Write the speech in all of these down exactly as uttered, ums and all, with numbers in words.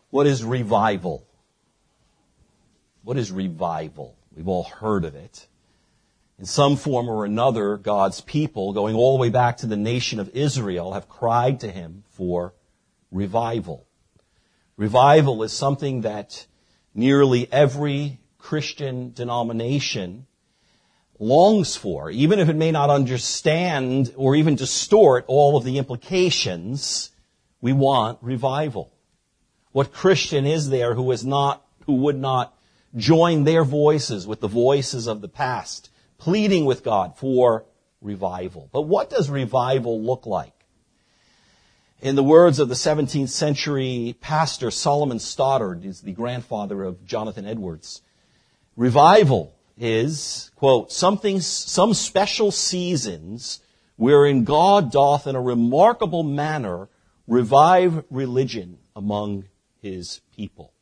What is revival? What is revival? We've all heard of it. In some form or another, God's people, going all the way back to the nation of Israel, have cried to Him for revival. Revival is something that nearly every Christian denomination longs for, even if it may not understand or even distort all of the implications. We want revival. What Christian is there who is not, who would not join their voices with the voices of the past, pleading with God for revival? But what does revival look like? In the words of the seventeenth century pastor Solomon Stoddard, who's the grandfather of Jonathan Edwards, revival is, quote, something, some special seasons wherein God doth in a remarkable manner revive religion among His people.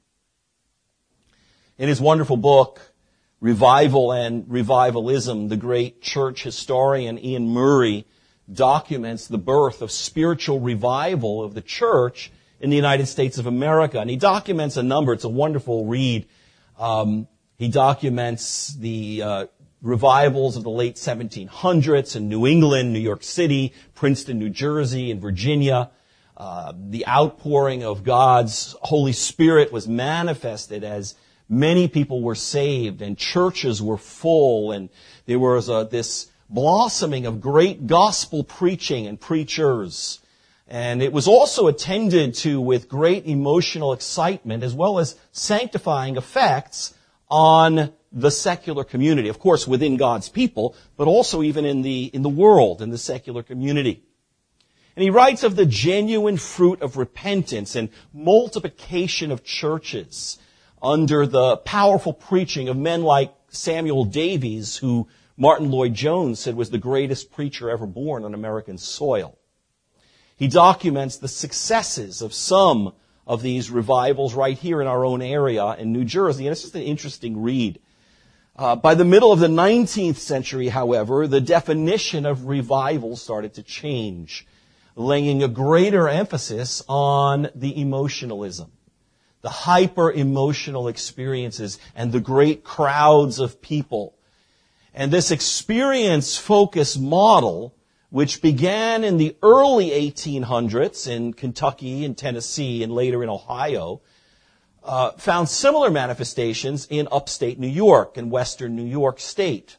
In his wonderful book, Revival and Revivalism, the great church historian Ian Murray documents the birth of spiritual revival of the church in the United States of America. And he documents a number. It's a wonderful read. Um, he documents the uh, revivals of the late seventeen hundreds in New England, New York City, Princeton, New Jersey, and Virginia. Uh, the outpouring of God's Holy Spirit was manifested as many people were saved and churches were full, and there was a, this blossoming of great gospel preaching and preachers. And it was also attended to with great emotional excitement as well as sanctifying effects on the secular community. Of course, within God's people, but also even in the, in the world, in the secular community. And he writes of the genuine fruit of repentance and multiplication of churches under the powerful preaching of men like Samuel Davies, who Martin Lloyd-Jones said was the greatest preacher ever born on American soil. He documents the successes of some of these revivals right here in our own area in New Jersey, and it's just an interesting read. Uh, by the middle of the nineteenth century, however, the definition of revival started to change, laying a greater emphasis on the emotionalism, the hyper-emotional experiences, and the great crowds of people. And this experience-focused model, which began in the early eighteen hundreds in Kentucky and Tennessee and later in Ohio, uh, found similar manifestations in upstate New York and western New York State.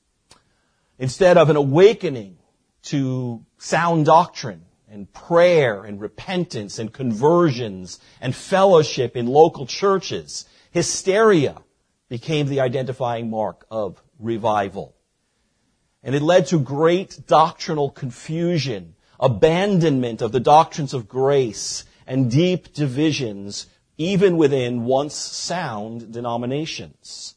Instead of an awakening to sound doctrine and prayer and repentance and conversions and fellowship in local churches, hysteria became the identifying mark of revival. And it led to great doctrinal confusion, abandonment of the doctrines of grace, and deep divisions even within once sound denominations.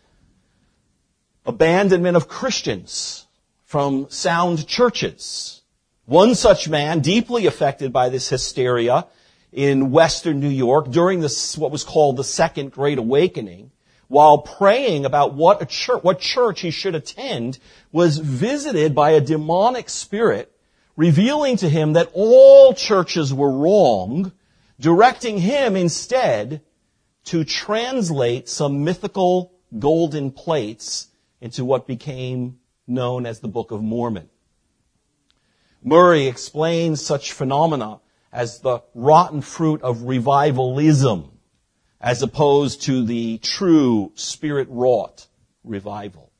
Abandonment of Christians from sound churches. One such man, deeply affected by this hysteria in western New York during this, what was called the Second Great Awakening, while praying about what a church, what church he should attend, was visited by a demonic spirit, revealing to him that all churches were wrong, directing him instead to translate some mythical golden plates into what became known as the Book of Mormon. Murray explains such phenomena as the rotten fruit of revivalism, as opposed to the true spirit-wrought revival.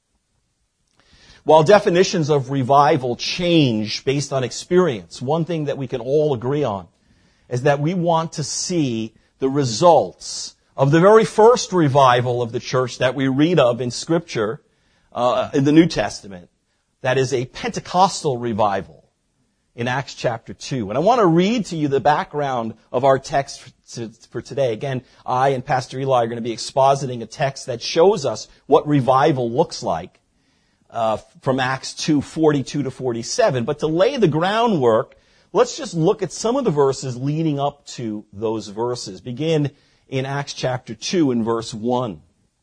While definitions of revival change based on experience, one thing that we can all agree on is that we want to see the results of the very first revival of the church that we read of in Scripture, uh, in the New Testament. That is a Pentecostal revival in Acts chapter two. And I want to read to you the background of our text for today. Again, I and Pastor Eli are going to be expositing a text that shows us what revival looks like uh, from Acts two, forty-two to forty-seven. But to lay the groundwork, let's just look at some of the verses leading up to those verses. Begin in Acts chapter two and verse one.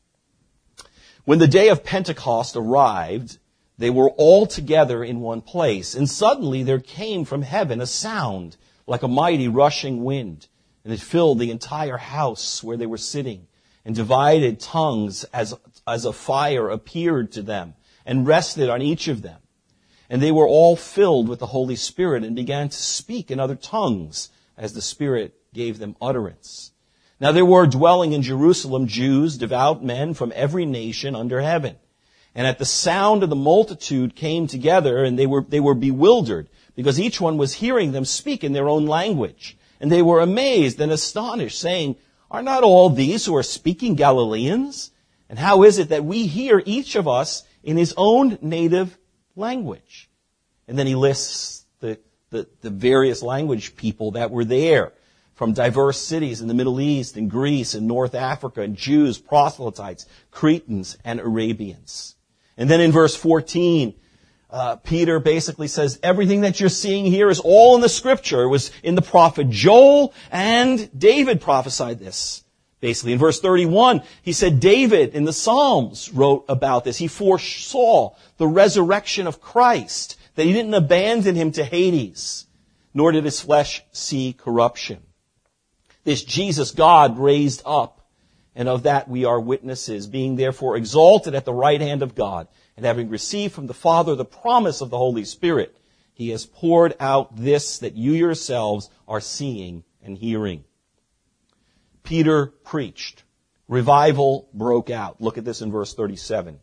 When the day of Pentecost arrived, they were all together in one place, and suddenly there came from heaven a sound like a mighty rushing wind, And it filled the entire house where they were sitting. And divided tongues as, as a fire appeared to them and rested on each of them. And they were all filled with the Holy Spirit and began to speak in other tongues as the Spirit gave them utterance. Now there were dwelling in Jerusalem Jews, devout men from every nation under heaven. And at the sound of the multitude came together, and they were, they were bewildered, because each one was hearing them speak in their own language. And they were amazed and astonished, saying, "Are not all these who are speaking Galileans? And how is it that we hear each of us in his own native language?" And then he lists the, the, the various language people that were there from diverse cities in the Middle East and Greece and North Africa, and Jews, proselytes, Cretans, and Arabians. And then in verse fourteen, uh, Peter basically says, everything that you're seeing here is all in the Scripture. It was in the prophet Joel, and David prophesied this. Basically, in verse thirty-one, he said David in the Psalms wrote about this. He foresaw the resurrection of Christ, that he didn't abandon him to Hades, nor did his flesh see corruption. This Jesus God raised up, and of that we are witnesses, being therefore exalted at the right hand of God, and having received from the Father the promise of the Holy Spirit, he has poured out this that you yourselves are seeing and hearing. Peter preached. Revival broke out. Look at this in verse thirty-seven.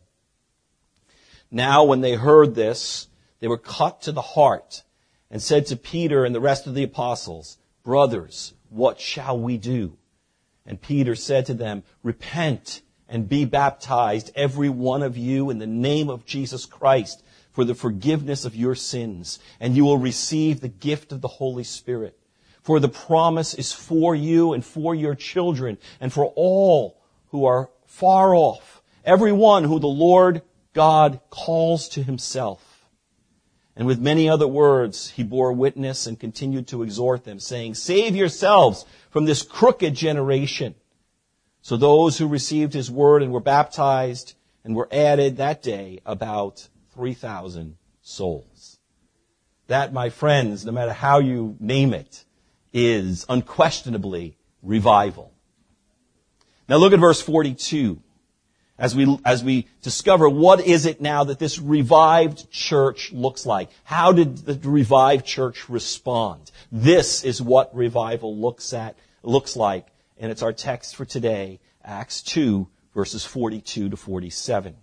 Now when they heard this, they were cut to the heart, and said to Peter and the rest of the apostles, "Brothers, what shall we do?" And Peter said to them, "Repent and be baptized, every one of you, in the name of Jesus Christ, for the forgiveness of your sins, and you will receive the gift of the Holy Spirit. For the promise is for you and for your children, and for all who are far off, everyone who the Lord God calls to himself." And with many other words, he bore witness and continued to exhort them, saying, "Save yourselves from this crooked generation." So those who received his word and were baptized and were added that day about three thousand souls. That, my friends, no matter how you name it, is unquestionably revival. Now look at verse forty-two. As we, as we discover what is it now that this revived church looks like. How did the revived church respond? This is what revival looks at, looks like. And it's our text for today, Acts two, verses forty-two to forty-seven.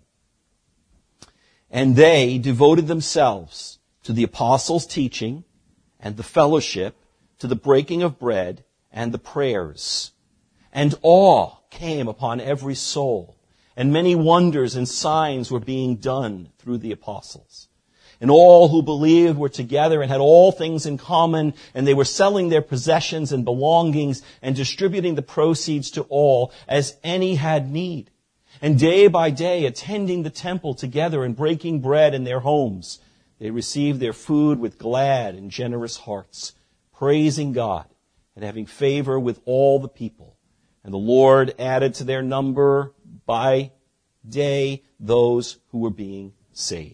"And they devoted themselves to the apostles' teaching and the fellowship, to the breaking of bread and the prayers. And awe came upon every soul. And many wonders and signs were being done through the apostles. And all who believed were together and had all things in common, and they were selling their possessions and belongings and distributing the proceeds to all as any had need. And day by day, attending the temple together and breaking bread in their homes, they received their food with glad and generous hearts, praising God and having favor with all the people. And the Lord added to their number by day those who were being saved."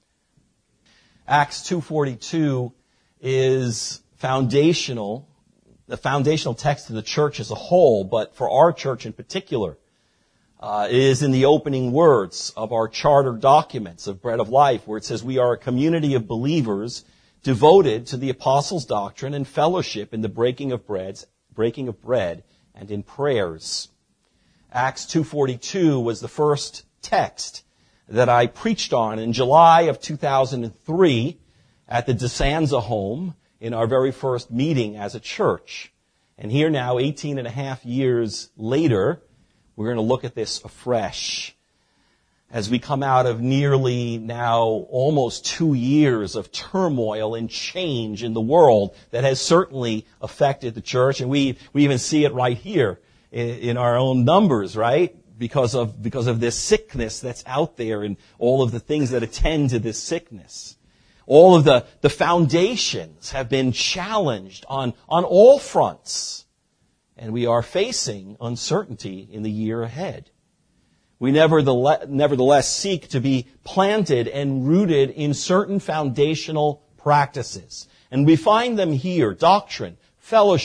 Acts two forty-two is foundational, the foundational text of the church as a whole, but for our church in particular, uh, it is in the opening words of our charter documents of Bread of Life, where it says we are a community of believers devoted to the apostles' doctrine and fellowship in the breaking of breads, breaking of bread and in prayers. Acts two forty-two was the first text that I preached on in July of two thousand three at the DeSanza home in our very first meeting as a church. And here now, eighteen and a half years later, we're going to look at this afresh as we come out of nearly now almost two years of turmoil and change in the world that has certainly affected the church. And we, we even see it right here in, in our own numbers, right? Because of, because of this sickness that's out there and all of the things that attend to this sickness. All of the, the foundations have been challenged on, on all fronts. And we are facing uncertainty in the year ahead. We nevertheless, nevertheless seek to be planted and rooted in certain foundational practices. And we find them here: doctrine, fellowship,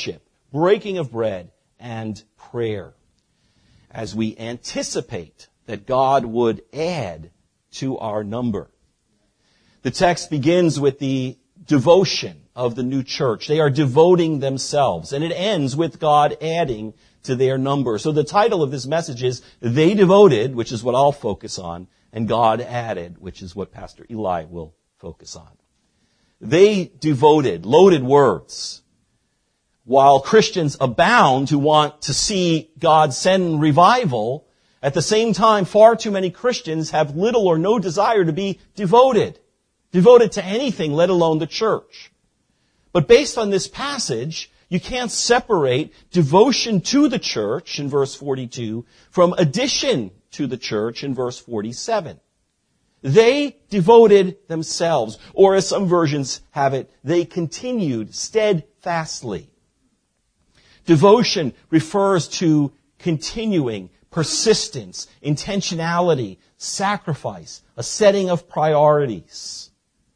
breaking of bread, and prayer, as we anticipate that God would add to our number. The text begins with the devotion of the new church. They are devoting themselves, and it ends with God adding to their number. So the title of this message is, They Devoted, which is what I'll focus on, and God Added, which is what Pastor Eli will focus on. They devoted, loaded words. While Christians abound who want to see God send revival, at the same time, far too many Christians have little or no desire to be devoted. Devoted to anything, let alone the church. But based on this passage, you can't separate devotion to the church in verse forty-two from addition to the church in verse forty-seven. They devoted themselves, or as some versions have it, they continued steadfastly. Devotion refers to continuing, persistence, intentionality, sacrifice, a setting of priorities.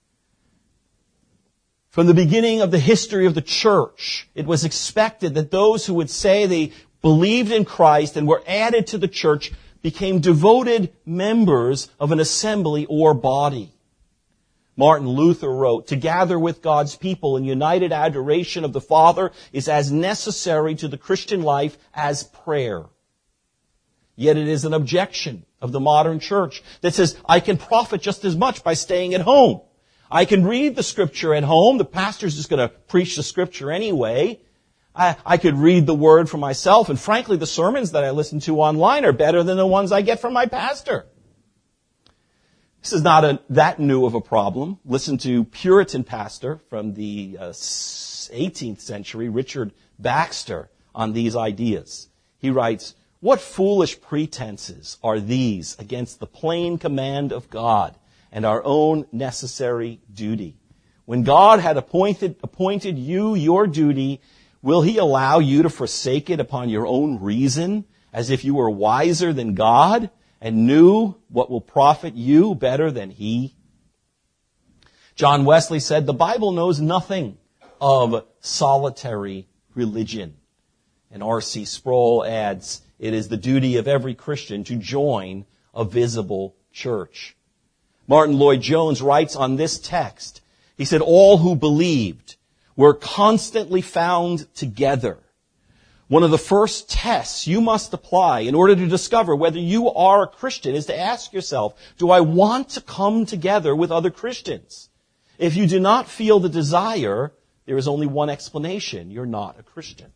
From the beginning of the history of the church, it was expected that those who would say they believed in Christ and were added to the church became devoted members of an assembly or body. Martin Luther wrote, "To gather with God's people in united adoration of the Father is as necessary to the Christian life as prayer." Yet it is an objection of the modern church that says, I can profit just as much by staying at home. I can read the Scripture at home. The pastor's just going to preach the Scripture anyway. I, I could read the Word for myself. And frankly, the sermons that I listen to online are better than the ones I get from my pastor. This is not a, that new of a problem. Listen to Puritan pastor from the uh, eighteenth century, Richard Baxter, on these ideas. He writes, "What foolish pretenses are these against the plain command of God and our own necessary duty? When God had appointed, appointed you your duty, will He allow you to forsake it upon your own reason, as if you were wiser than God and knew what will profit you better than He?" John Wesley said, "The Bible knows nothing of solitary religion." And R C Sproul adds, "It is the duty of every Christian to join a visible church." Martin Lloyd-Jones writes on this text, he said, "All who believed were constantly found together. One of the first tests you must apply in order to discover whether you are a Christian is to ask yourself, do I want to come together with other Christians? If you do not feel the desire, there is only one explanation. You're not a Christian."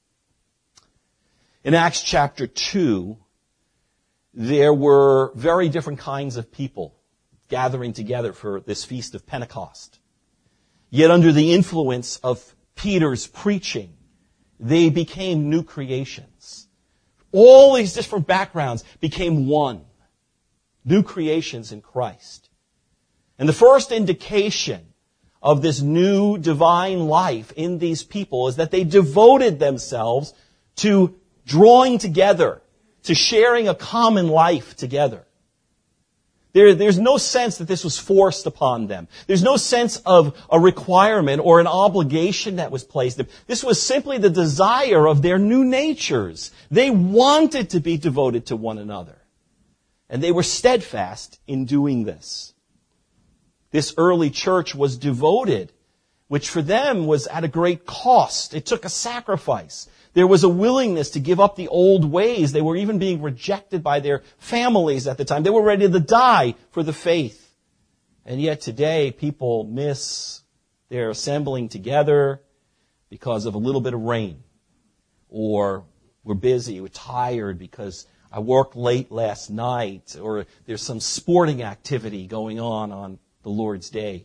In Acts chapter two, there were very different kinds of people gathering together for this feast of Pentecost. Yet under the influence of Peter's preaching, they became new creations. All these different backgrounds became one. New creations in Christ. And the first indication of this new divine life in these people is that they devoted themselves to drawing together, to sharing a common life together. There, there's no sense that this was forced upon them. There's no sense of a requirement or an obligation that was placed on them. This was simply the desire of their new natures. They wanted to be devoted to one another. And they were steadfast in doing this. This early church was devoted, which for them was at a great cost. It took a sacrifice. There was a willingness to give up the old ways. They were even being rejected by their families at the time. They were ready to die for the faith. And yet today, people miss their assembling together because of a little bit of rain. Or we're busy, we're tired because I worked late last night. Or there's some sporting activity going on on the Lord's Day.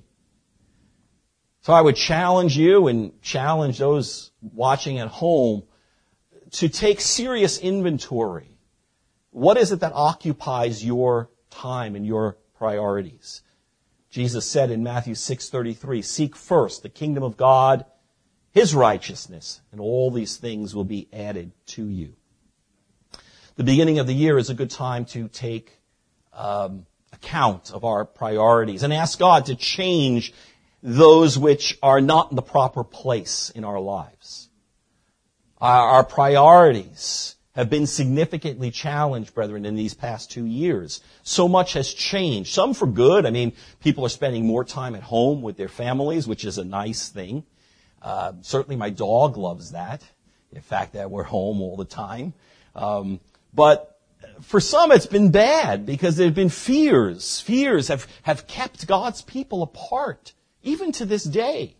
So I would challenge you and challenge those watching at home to take serious inventory. What is it that occupies your time and your priorities? Jesus said in Matthew six thirty-three, "Seek first the kingdom of God, His righteousness, and all these things will be added to you." The beginning of the year is a good time to take um, account of our priorities and ask God to change those which are not in the proper place in our lives. Our, our priorities have been significantly challenged, brethren, in these past two years. So much has changed. Some for good. I mean, people are spending more time at home with their families, which is a nice thing. Uh, certainly my dog loves that. The fact that we're home all the time. Um, but for some it's been bad because there have been fears. Fears have, have kept God's people apart, even to this day.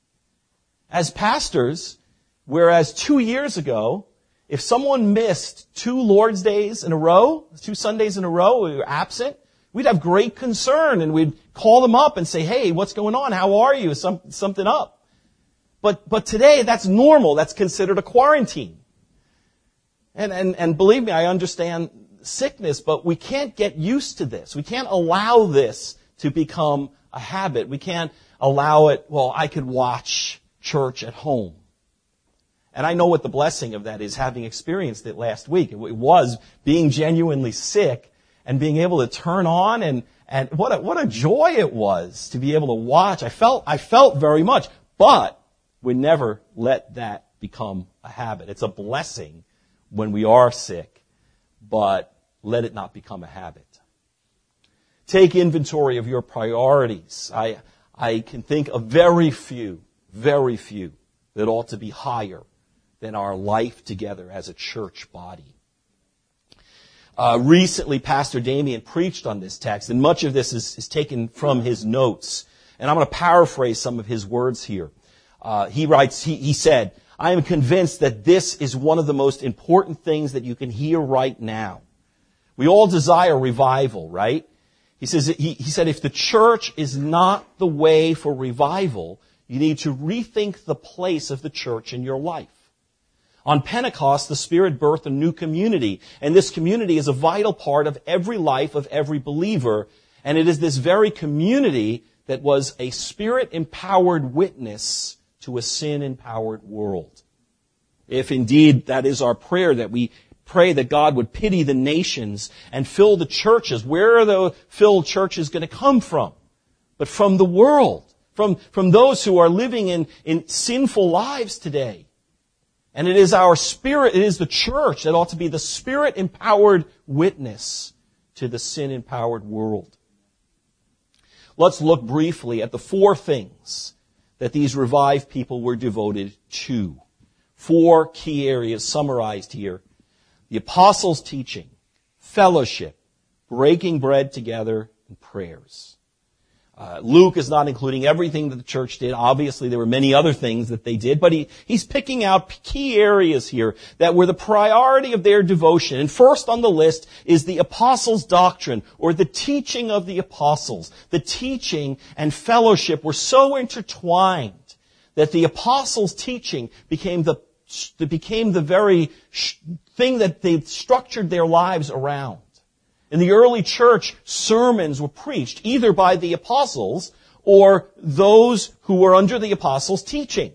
As pastors, whereas two years ago, if someone missed two Lord's Days in a row, two Sundays in a row, we were absent, we'd have great concern and we'd call them up and say, hey, what's going on? How are you? Is some, something up? But, but today that's normal. That's considered a quarantine. And, and, and believe me, I understand sickness, but we can't get used to this. We can't allow this to become a habit. We can't allow it, well, I could watch church at home. And I know what the blessing of that is, having experienced it last week. It was being genuinely sick and being able to turn on, and, and what a, what a joy it was to be able to watch. I felt, I felt very much, but we never let that become a habit. It's a blessing when we are sick, but let it not become a habit. Take inventory of your priorities. I, I can think of very few, very few that ought to be higher than our life together as a church body. Uh, recently, Pastor Damien preached on this text, and much of this is, is taken from his notes. And I'm going to paraphrase some of his words here. Uh, he writes, he, he said, I am convinced that this is one of the most important things that you can hear right now. We all desire revival, right? He says, he, he said, if the church is not the way for revival, you need to rethink the place of the church in your life. On Pentecost, the Spirit birthed a new community, and this community is a vital part of every life of every believer, and it is this very community that was a Spirit-empowered witness to a sin-empowered world. If indeed that is our prayer, that we pray that God would pity the nations and fill the churches, where are the filled churches going to come from? But from the world, from, from those who are living in, in sinful lives today. And it is our spirit, it is the church that ought to be the Spirit-empowered witness to the sin-empowered world. Let's look briefly at the four things that these revived people were devoted to. Four key areas summarized here. The apostles' teaching, fellowship, breaking bread together, and prayers. Uh, Luke is not including everything that the church did. Obviously, there were many other things that they did, but he, he's picking out key areas here that were the priority of their devotion. And first on the list is the apostles' doctrine, or the teaching of the apostles. The teaching and fellowship were so intertwined that the apostles' teaching became the, became the very thing that they structured their lives around. In the early church, sermons were preached either by the apostles or those who were under the apostles' teaching.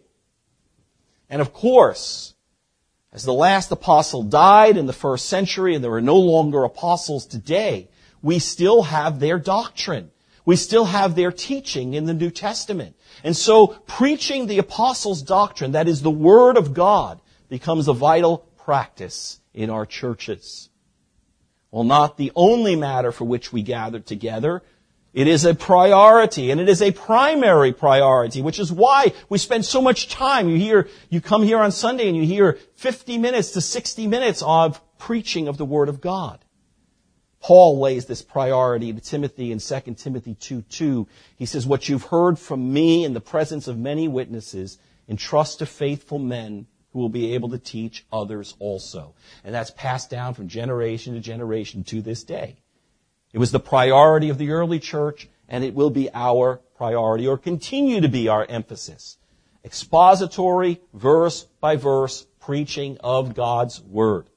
And of course, as the last apostle died in the first century and there are no longer apostles today, we still have their doctrine. We still have their teaching in the New Testament. And so preaching the apostles' doctrine, that is the Word of God, becomes a vital practice in our churches. Well, not the only matter for which we gather together. It is a priority, and it is a primary priority, which is why we spend so much time. You hear, you come here on Sunday and you hear fifty minutes to sixty minutes of preaching of the Word of God. Paul lays this priority to Timothy in Second Timothy two two. He says, what you've heard from me in the presence of many witnesses, entrust to faithful men who will be able to teach others also. And that's passed down from generation to generation to this day. It was the priority of the early church, and it will be our priority, or continue to be our emphasis. Expository, verse by verse, preaching of God's Word.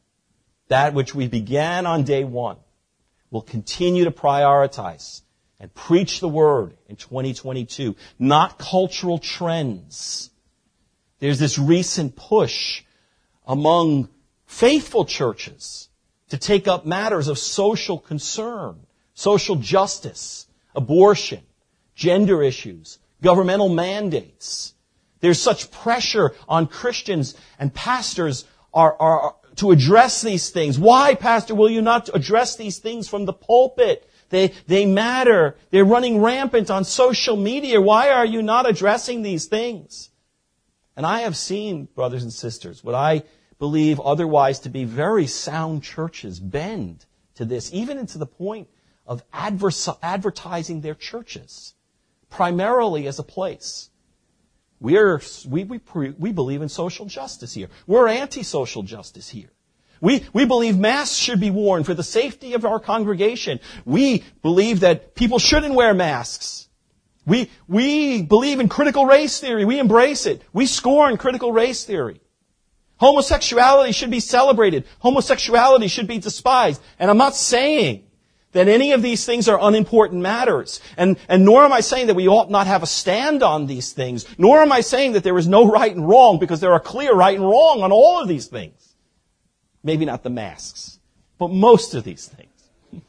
That which we began on day one will continue to prioritize and preach the Word in twenty twenty-two, not cultural trends. There's this recent push among faithful churches to take up matters of social concern, social justice, abortion, gender issues, governmental mandates. There's such pressure on Christians and pastors are, are, to address these things. Why, Pastor, will you not address these things from the pulpit? They, they matter. They're running rampant on social media. Why are you not addressing these things? And I have seen, brothers and sisters, what I believe otherwise to be very sound churches bend to this, even into the point of advers- advertising their churches, primarily as a place. We're, we, we, pre, we believe in social justice here. We're anti-social justice here. We, we believe masks should be worn for the safety of our congregation. We believe that people shouldn't wear masks. We, we believe in critical race theory. We embrace it. We scorn critical race theory. Homosexuality should be celebrated. Homosexuality should be despised. And I'm not saying that any of these things are unimportant matters. And, and nor am I saying that we ought not have a stand on these things. Nor am I saying that there is no right and wrong, because there are clear right and wrong on all of these things. Maybe not the masks, but most of these things.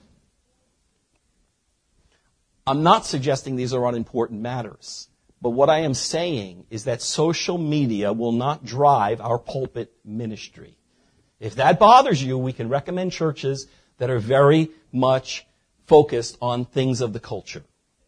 I'm not suggesting these are unimportant matters. But what I am saying is that social media will not drive our pulpit ministry. If that bothers you, we can recommend churches that are very much focused on things of the culture.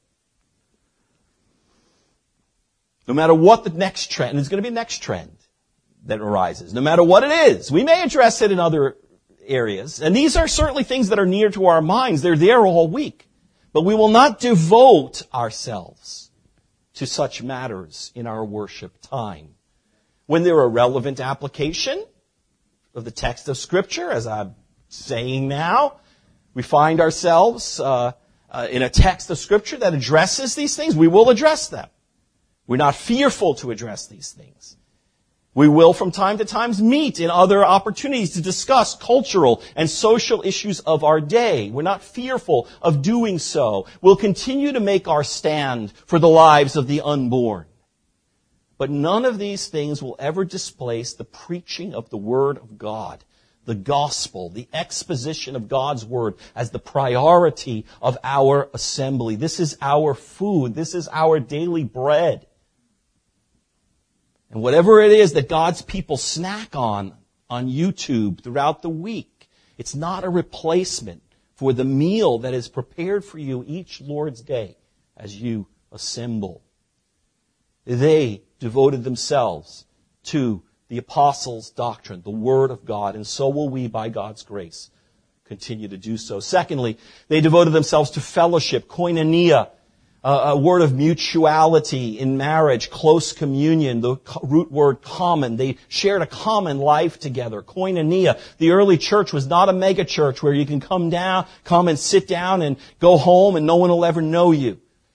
No matter what the next trend, there's going to be a next trend that arises. No matter what it is, we may address it in other areas. And these are certainly things that are near to our minds. They're there all week. But we will not devote ourselves to such matters in our worship time. When they're a relevant application of the text of Scripture, as I'm saying now, we find ourselves uh, uh, in a text of Scripture that addresses these things, we will address them. We're not fearful to address these things. We will from time to time meet in other opportunities to discuss cultural and social issues of our day. We're not fearful of doing so. We'll continue to make our stand for the lives of the unborn. But none of these things will ever displace the preaching of the Word of God, the gospel, the exposition of God's Word as the priority of our assembly. This is our food. This is our daily bread. And whatever it is that God's people snack on, on YouTube throughout the week, it's not a replacement for the meal that is prepared for you each Lord's Day as you assemble. They devoted themselves to the apostles' doctrine, the Word of God, and so will we, by God's grace, continue to do so. Secondly, they devoted themselves to fellowship, koinonia, Uh, a word of mutuality in marriage, close communion, the root word common. They shared a common life together, koinonia. The early church was not a mega church where you can come down, come and sit down and go home and no one will ever know you.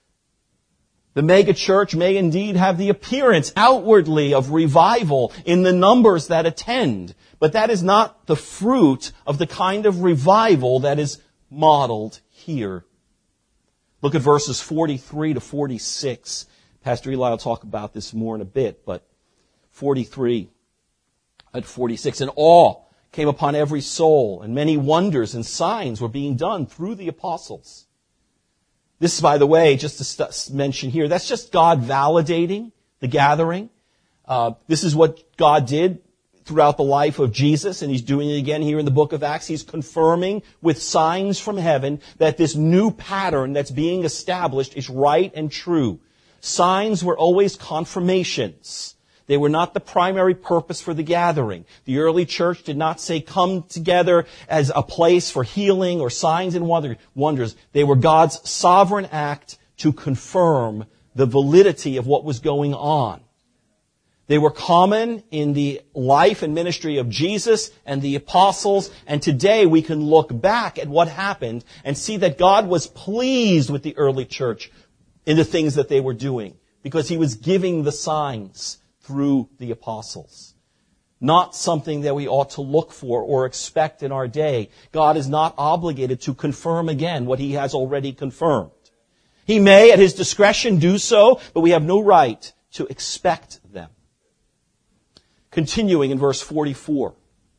The mega church may indeed have the appearance outwardly of revival in the numbers that attend, but that is not the fruit of the kind of revival that is modeled here. Look at verses forty-three to forty-six. Pastor Eli will talk about this more in a bit, but forty-three and forty-six. And awe came upon every soul, and many wonders and signs were being done through the apostles. This, by the way, just to st- mention here, that's just God validating the gathering. Uh, this is what God did throughout the life of Jesus, and He's doing it again here in the book of Acts. He's confirming with signs from heaven that this new pattern that's being established is right and true. Signs were always confirmations. They were not the primary purpose for the gathering. The early church did not say come together as a place for healing or signs and wonders. They were God's sovereign act to confirm the validity of what was going on. They were common in the life and ministry of Jesus and the apostles, and today we can look back at what happened and see that God was pleased with the early church in the things that they were doing, because He was giving the signs through the apostles. Not something that we ought to look for or expect in our day. God is not obligated to confirm again what He has already confirmed. He may, at His discretion, do so, but we have no right to expect them. Continuing in verse forty-four.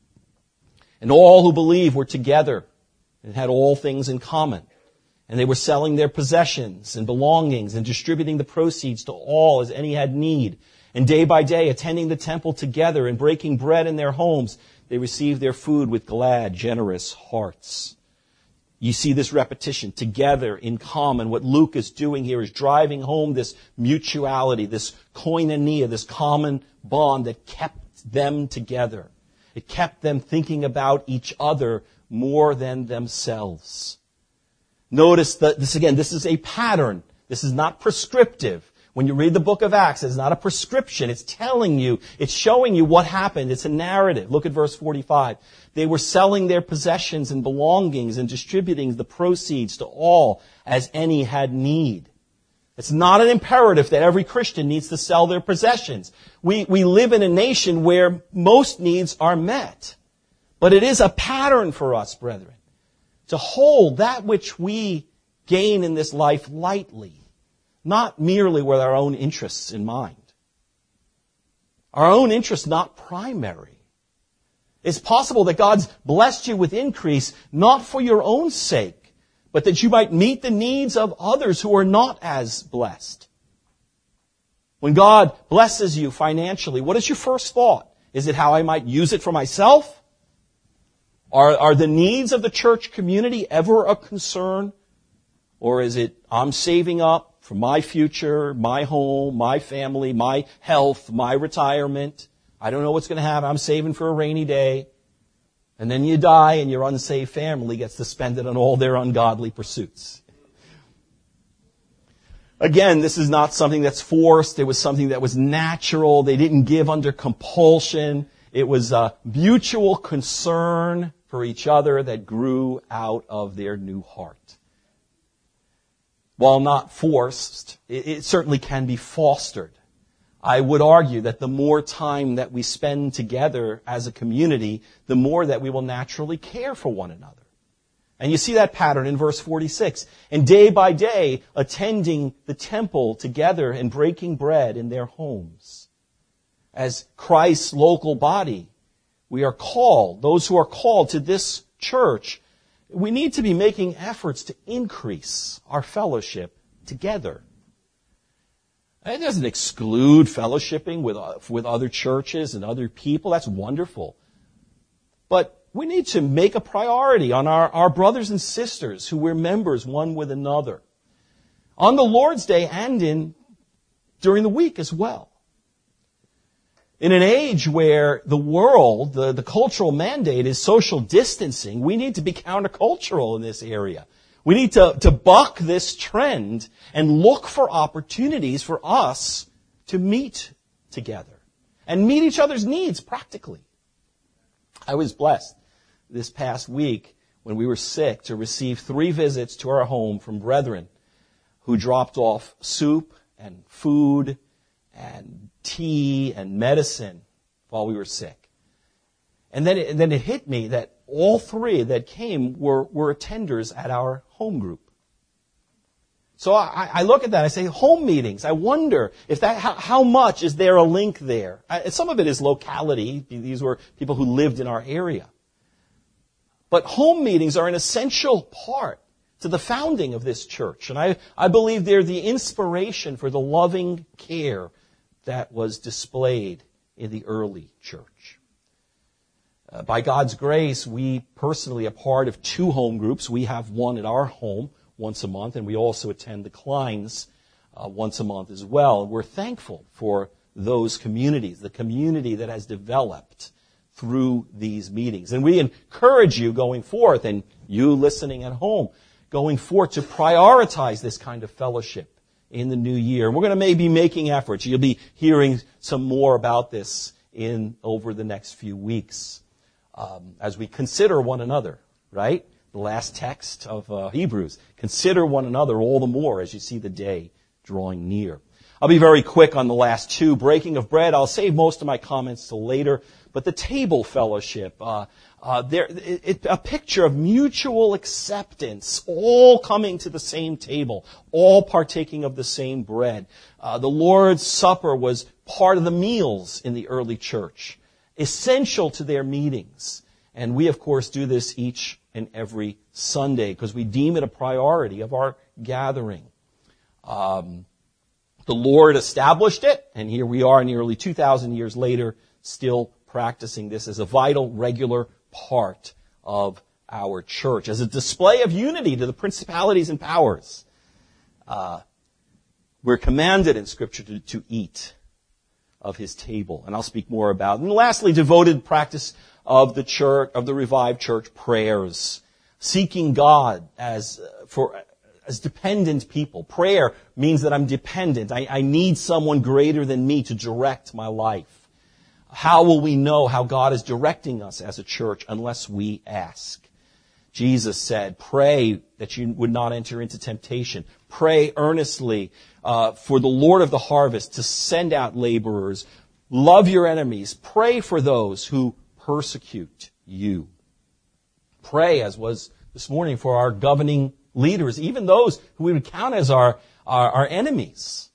And all who believed were together and had all things in common. And they were selling their possessions and belongings and distributing the proceeds to all as any had need. And day by day, attending the temple together and breaking bread in their homes, they received their food with glad, generous hearts. You see this repetition, together, in common. What Luke is doing here is driving home this mutuality, this koinonia, this common bond that kept them together. It kept them thinking about each other more than themselves. Notice that this again, this is a pattern. This is not prescriptive. When you read the book of Acts, it's not a prescription. It's telling you, it's showing you what happened. It's a narrative. Look at verse forty-five. They were selling their possessions and belongings and distributing the proceeds to all as any had need. It's not an imperative that every Christian needs to sell their possessions. We, we live in a nation where most needs are met. But it is a pattern for us, brethren, to hold that which we gain in this life lightly. Not merely with our own interests in mind. Our own interests not primary. It's possible that God's blessed you with increase not for your own sake, but that you might meet the needs of others who are not as blessed. When God blesses you financially, what is your first thought? Is it how I might use it for myself? Are, are the needs of the church community ever a concern? Or is it, I'm saving up for my future, my home, my family, my health, my retirement. I don't know what's going to happen. I'm saving for a rainy day. And then you die and your unsaved family gets to spend it on all their ungodly pursuits. Again, this is not something that's forced. It was something that was natural. They didn't give under compulsion. It was a mutual concern for each other that grew out of their new heart. While not forced, it certainly can be fostered. I would argue that the more time that we spend together as a community, the more that we will naturally care for one another. And you see that pattern in verse forty-six. And day by day, attending the temple together and breaking bread in their homes. As Christ's local body, we are called, those who are called to this church, we need to be making efforts to increase our fellowship together. It doesn't exclude fellowshipping with, uh, with other churches and other people. That's wonderful. But we need to make a priority on our, our brothers and sisters who we're members one with another. On the Lord's Day and in during the week as well. In an age where the world, the, the cultural mandate is social distancing, we need to be countercultural in this area. We need to, to buck this trend and look for opportunities for us to meet together and meet each other's needs practically. I was blessed this past week when we were sick to receive three visits to our home from brethren who dropped off soup and food and tea and medicine while we were sick. And then it, and then it hit me that all three that came were, were attenders at our home group. So I, I look at that, I say, home meetings. I wonder if that, how, how much is there a link there? I, some of it is locality. These were people who lived in our area. But home meetings are an essential part to the founding of this church. And I, I believe they're the inspiration for the loving care that was displayed in the early church. Uh, by God's grace, we personally are part of two home groups. We have one at our home once a month, and we also attend the Kleins uh, once a month as well. We're thankful for those communities, the community that has developed through these meetings. And we encourage you going forth, and you listening at home, going forth to prioritize this kind of fellowship in the new year. And we're going to maybe be making efforts. You'll be hearing some more about this in over the next few weeks um, as we consider one another, right? The last text of uh, Hebrews. Consider one another all the more as you see the day drawing near. I'll be very quick on the last two. Breaking of bread, I'll save most of my comments till later. But the table fellowship, uh, uh, there, it, it, a picture of mutual acceptance, all coming to the same table, all partaking of the same bread. Uh, the Lord's Supper was part of the meals in the early church, essential to their meetings. And we, of course, do this each and every Sunday because we deem it a priority of our gathering. Um, The Lord established it, and here we are nearly two thousand years later, still practicing this as a vital, regular part of our church, as a display of unity to the principalities and powers. Uh, we're commanded in Scripture to, to eat of His table, and I'll speak more about it. And lastly, devoted practice of the church, of the revived church, prayers, seeking God as uh, for as dependent people. Prayer means that I'm dependent. I, I need someone greater than me to direct my life. How will we know how God is directing us as a church unless we ask? Jesus said, pray that you would not enter into temptation. Pray earnestly uh, for the Lord of the harvest to send out laborers. Love your enemies. Pray for those who persecute you. Pray, as was this morning, for our governing leaders, even those who we would count as our, our, our enemies.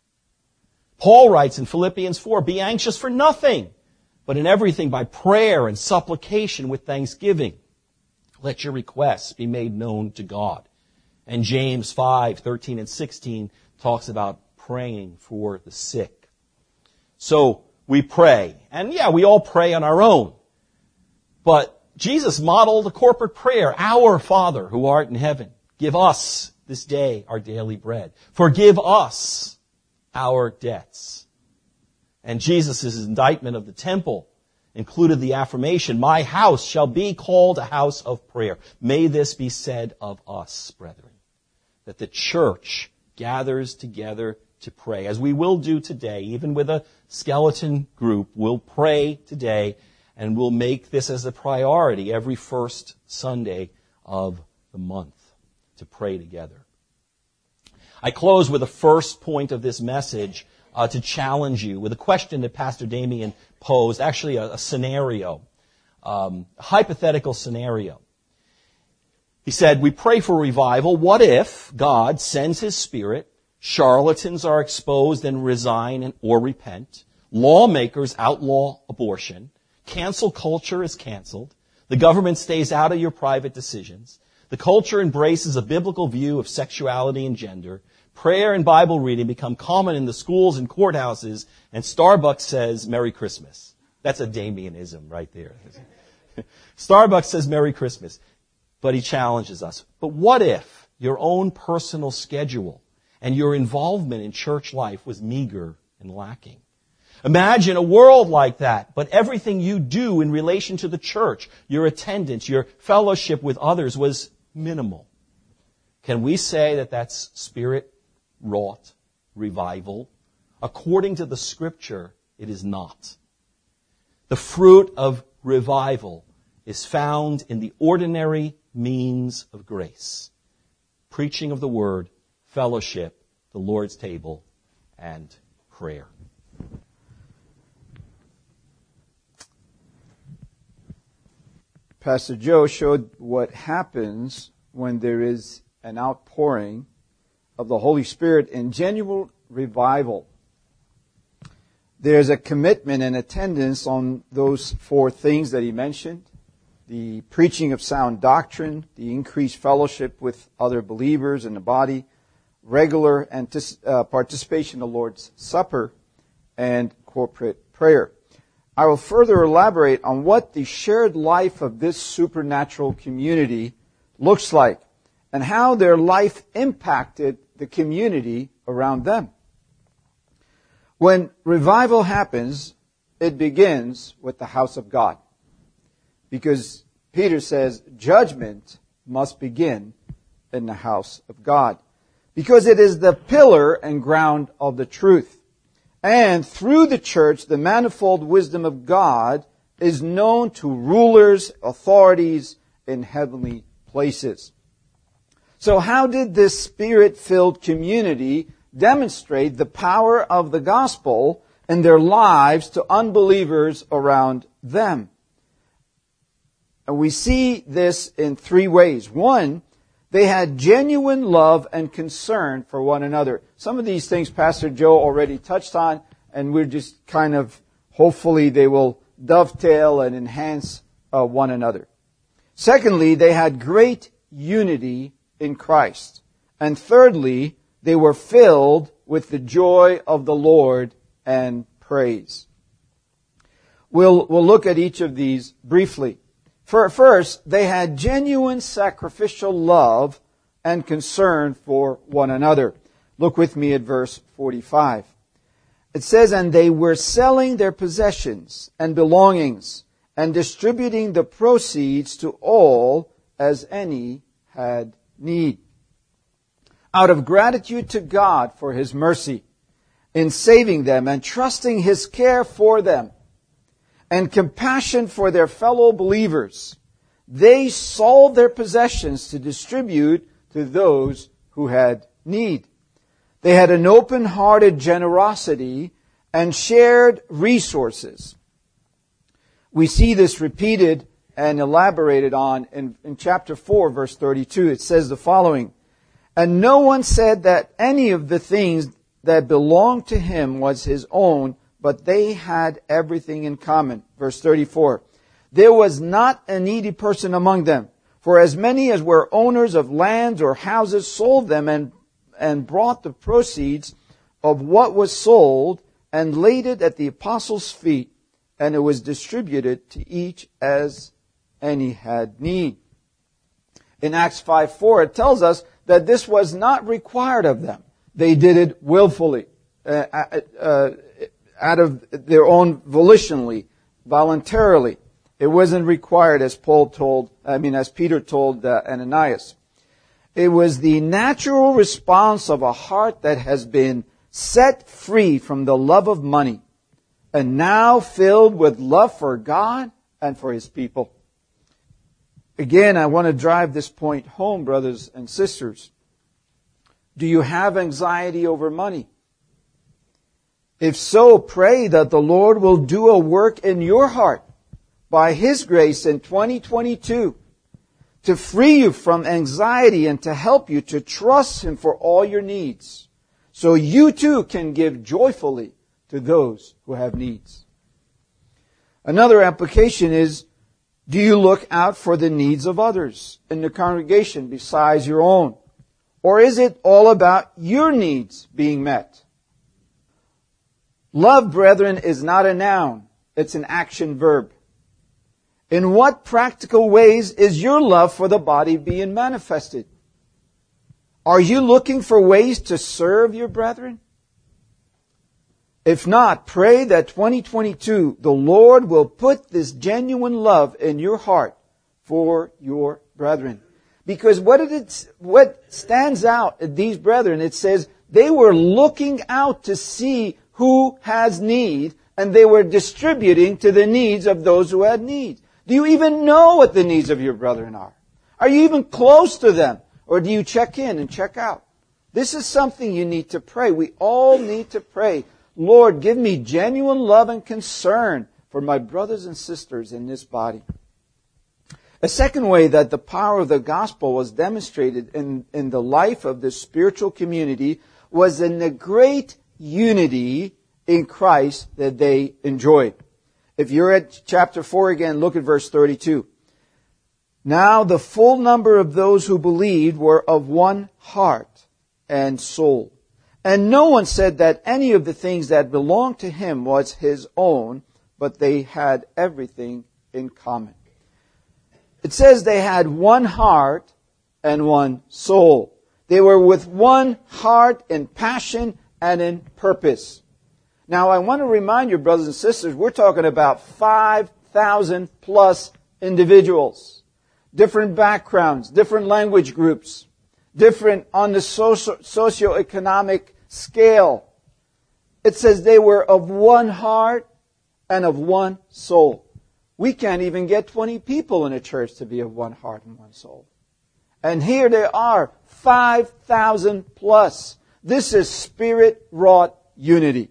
Paul writes in Philippians four, be anxious for nothing, but in everything by prayer and supplication with thanksgiving. Let your requests be made known to God. And James five, thirteen and sixteen talks about praying for the sick. So we pray. And yeah, we all pray on our own. But Jesus modeled a corporate prayer. Our Father who art in heaven, give us this day our daily bread. Forgive us our debts. And Jesus' indictment of the temple included the affirmation, my house shall be called a house of prayer. May this be said of us, brethren, that the church gathers together to pray, as we will do today, even with a skeleton group. We'll pray today, and we'll make this as a priority every first Sunday of the month to pray together. I close with the first point of this message uh, to challenge you with a question that Pastor Damien posed, actually a, a scenario, um, a hypothetical scenario. He said, we pray for revival. What if God sends His Spirit, charlatans are exposed and resign and, or repent, lawmakers outlaw abortion, cancel culture is canceled, the government stays out of your private decisions, the culture embraces a biblical view of sexuality and gender, prayer and Bible reading become common in the schools and courthouses, and Starbucks says, Merry Christmas. That's a Damienism right there. Starbucks says Merry Christmas. But he challenges us. But what if your own personal schedule and your involvement in church life was meager and lacking? Imagine a world like that, but everything you do in relation to the church, your attendance, your fellowship with others was minimal. Can we say that that's Spirit-wrought revival? According to the Scripture, it is not. The fruit of revival is found in the ordinary means of grace. Preaching of the Word, fellowship, the Lord's table, and prayer. Pastor Joe showed what happens when there is an outpouring of the Holy Spirit in genuine revival. There's a commitment and attendance on those four things that he mentioned. The preaching of sound doctrine, the increased fellowship with other believers in the body, regular antis- uh, participation in the Lord's Supper, and corporate prayer. I will further elaborate on what the shared life of this supernatural community looks like and how their life impacted the community around them. When revival happens, it begins with the house of God. Because Peter says judgment must begin in the house of God. Because it is the pillar and ground of the truth. And through the church, the manifold wisdom of God is known to rulers, authorities in heavenly places. So how did this Spirit-filled community demonstrate the power of the gospel in their lives to unbelievers around them? And we see this in three ways. One, they had genuine love and concern for one another. Some of these things Pastor Joe already touched on, and we're just kind of, hopefully they will dovetail and enhance uh, one another. Secondly, they had great unity in Christ. And thirdly, they were filled with the joy of the Lord and praise. We'll, we'll look at each of these briefly. For first, they had genuine sacrificial love and concern for one another. Look with me at verse forty-five. It says, and they were selling their possessions and belongings and distributing the proceeds to all as any had need. Out of gratitude to God for His mercy in saving them and trusting His care for them and compassion for their fellow believers, they sold their possessions to distribute to those who had need. They had an open-hearted generosity and shared resources. We see this repeated and elaborated on in, in chapter four, verse thirty-two. It says the following, and no one said that any of the things that belonged to him was his own, but they had everything in common. Verse thirty-four, there was not a needy person among them, for as many as were owners of lands or houses sold them and and brought the proceeds of what was sold and laid it at the apostles' feet, and it was distributed to each as any had need. In Acts five four, it tells us that this was not required of them. They did it willfully, uh, uh, out of their own volitionally, voluntarily. It wasn't required, as Paul told, I mean, as Peter told uh, Ananias. It was the natural response of a heart that has been set free from the love of money and now filled with love for God and for His people. Again, I want to drive this point home, brothers and sisters. Do you have anxiety over money? If so, pray that the Lord will do a work in your heart by His grace in twenty twenty-two. To free you from anxiety and to help you to trust Him for all your needs, so you too can give joyfully to those who have needs. Another application is, do you look out for the needs of others in the congregation besides your own? Or is it all about your needs being met? Love, brethren, is not a noun. It's an action verb. In what practical ways is your love for the body being manifested? Are you looking for ways to serve your brethren? If not, pray that twenty twenty-two, the Lord will put this genuine love in your heart for your brethren. Because what did it, what stands out at these brethren, it says they were looking out to see who has need, and they were distributing to the needs of those who had need. Do you even know what the needs of your brethren are? Are you even close to them? Or do you check in and check out? This is something you need to pray. We all need to pray. Lord, give me genuine love and concern for my brothers and sisters in this body. A second way that the power of the gospel was demonstrated in, in the life of this spiritual community was in the great unity in Christ that they enjoyed. If you're at chapter four again, look at verse thirty-two. Now the full number of those who believed were of one heart and soul. And no one said that any of the things that belonged to him was his own, but they had everything in common. It says they had one heart and one soul. They were with one heart in passion and in purpose. Now, I want to remind you, brothers and sisters, we're talking about five thousand plus individuals. Different backgrounds, different language groups, different on the socio- socioeconomic scale. It says they were of one heart and of one soul. We can't even get twenty people in a church to be of one heart and one soul. And here they are, five thousand plus. This is Spirit-wrought unity.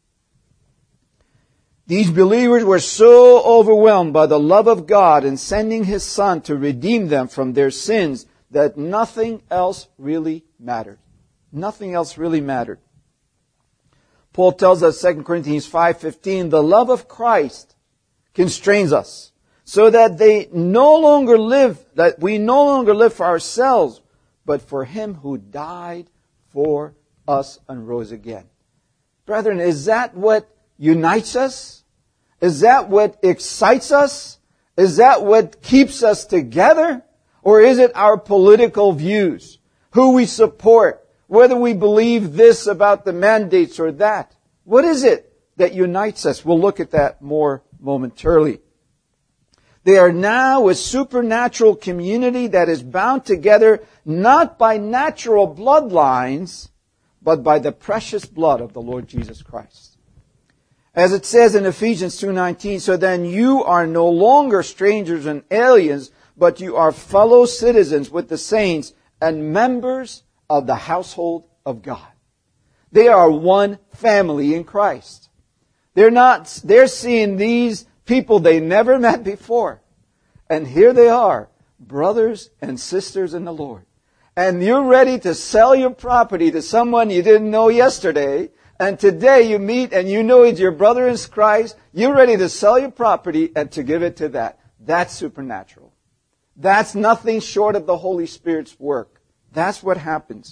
These believers were so overwhelmed by the love of God in sending His Son to redeem them from their sins that nothing else really mattered. Nothing else really mattered. Paul tells us, Second Corinthians five fifteen, the love of Christ constrains us, so that they no longer live, that we no longer live for ourselves, but for Him who died for us and rose again. Brethren, is that what unites us? Is that what excites us? Is that what keeps us together? Or is it our political views? Who we support? Whether we believe this about the mandates or that? What is it that unites us? We'll look at that more momentarily. They are now a supernatural community that is bound together not by natural bloodlines, but by the precious blood of the Lord Jesus Christ. As it says in Ephesians two nineteen, so then you are no longer strangers and aliens, but you are fellow citizens with the saints and members of the household of God. They are one family in Christ. They're not, they're seeing these people they never met before. And here they are, brothers and sisters in the Lord. And you're ready to sell your property to someone you didn't know yesterday. And today you meet and you know it's your brother in Christ. You're ready to sell your property and to give it to that. That's supernatural. That's nothing short of the Holy Spirit's work. That's what happens.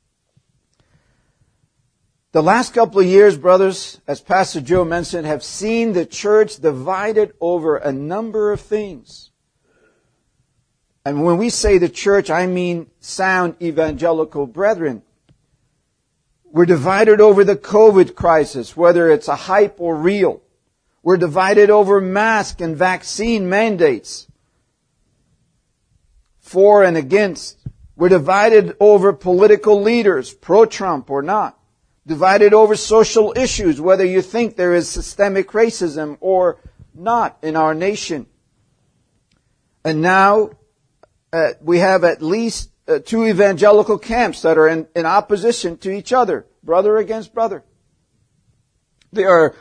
The last couple of years, brothers, as Pastor Joe mentioned, have seen the church divided over a number of things. And when we say the church, I mean sound evangelical brethren. We're divided over the COVID crisis, whether it's a hype or real. We're divided over mask and vaccine mandates, for and against. We're divided over political leaders, pro-Trump or not. Divided over social issues, whether you think there is systemic racism or not in our nation. And now uh, we have at least uh, two evangelical camps that are in, in opposition to each other, brother against brother. There are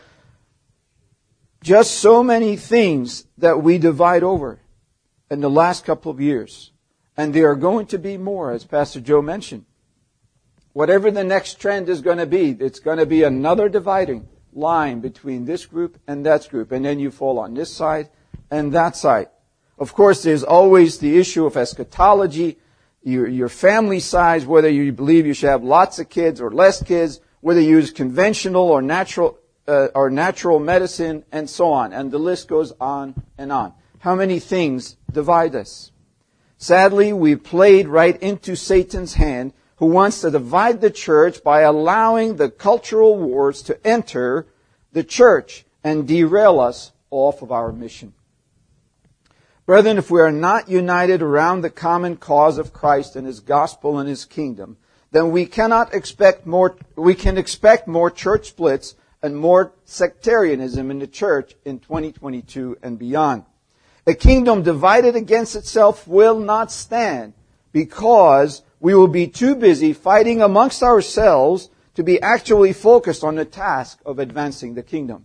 just so many things that we divide over in the last couple of years. And there are going to be more, as Pastor Joe mentioned. Whatever the next trend is going to be, it's going to be another dividing line between this group and that group. And then you fall on this side and that side. Of course, there's always the issue of eschatology, your, your family size, whether you believe you should have lots of kids or less kids, whether you use conventional or natural, uh, or natural medicine, and so on. And the list goes on and on. How many things divide us? Sadly, we played right into Satan's hand, who wants to divide the church by allowing the cultural wars to enter the church and derail us off of our mission. Brethren, if we are not united around the common cause of Christ and His gospel and His kingdom, then we cannot expect more, we can expect more church splits and more sectarianism in the church in twenty twenty-two and beyond. A kingdom divided against itself will not stand, because we will be too busy fighting amongst ourselves to be actually focused on the task of advancing the kingdom.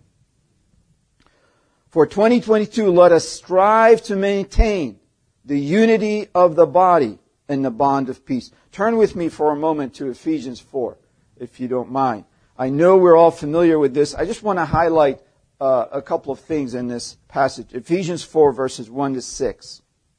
For twenty twenty-two, let us strive to maintain the unity of the body in the bond of peace. Turn with me for a moment to Ephesians four, if you don't mind. I know we're all familiar with this. I just want to highlight uh, a couple of things in this passage. Ephesians four, verses one to six.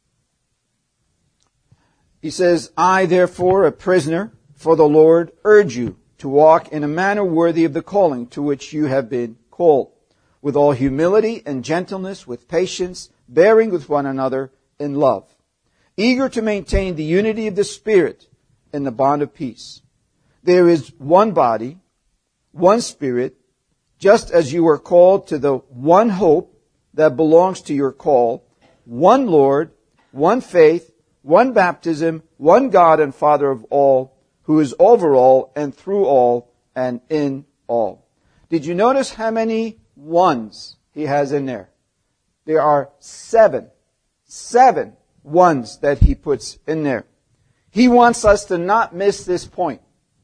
He says, I, therefore, a prisoner for the Lord, urge you to walk in a manner worthy of the calling to which you have been called, with all humility and gentleness, with patience, bearing with one another in love, eager to maintain the unity of the Spirit in the bond of peace. There is one body, one Spirit, just as you were called to the one hope that belongs to your call, one Lord, one faith, one baptism, one God and Father of all, who is over all and through all and in all. Did you notice how many ones He has in there? There are seven, seven ones that He puts in there. He wants us to not miss this point.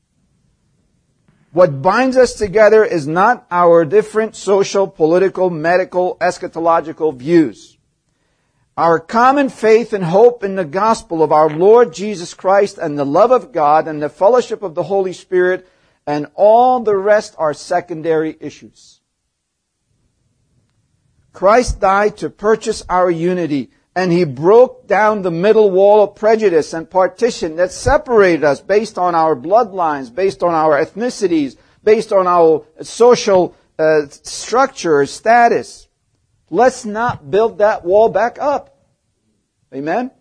What binds us together is not our different social, political, medical, eschatological views. Our common faith and hope in the gospel of our Lord Jesus Christ and the love of God and the fellowship of the Holy Spirit, and all the rest are secondary issues. Christ died to purchase our unity. And He broke down the middle wall of prejudice and partition that separated us based on our bloodlines, based on our ethnicities, based on our social uh, structure, status. Let's not build that wall back up. Amen?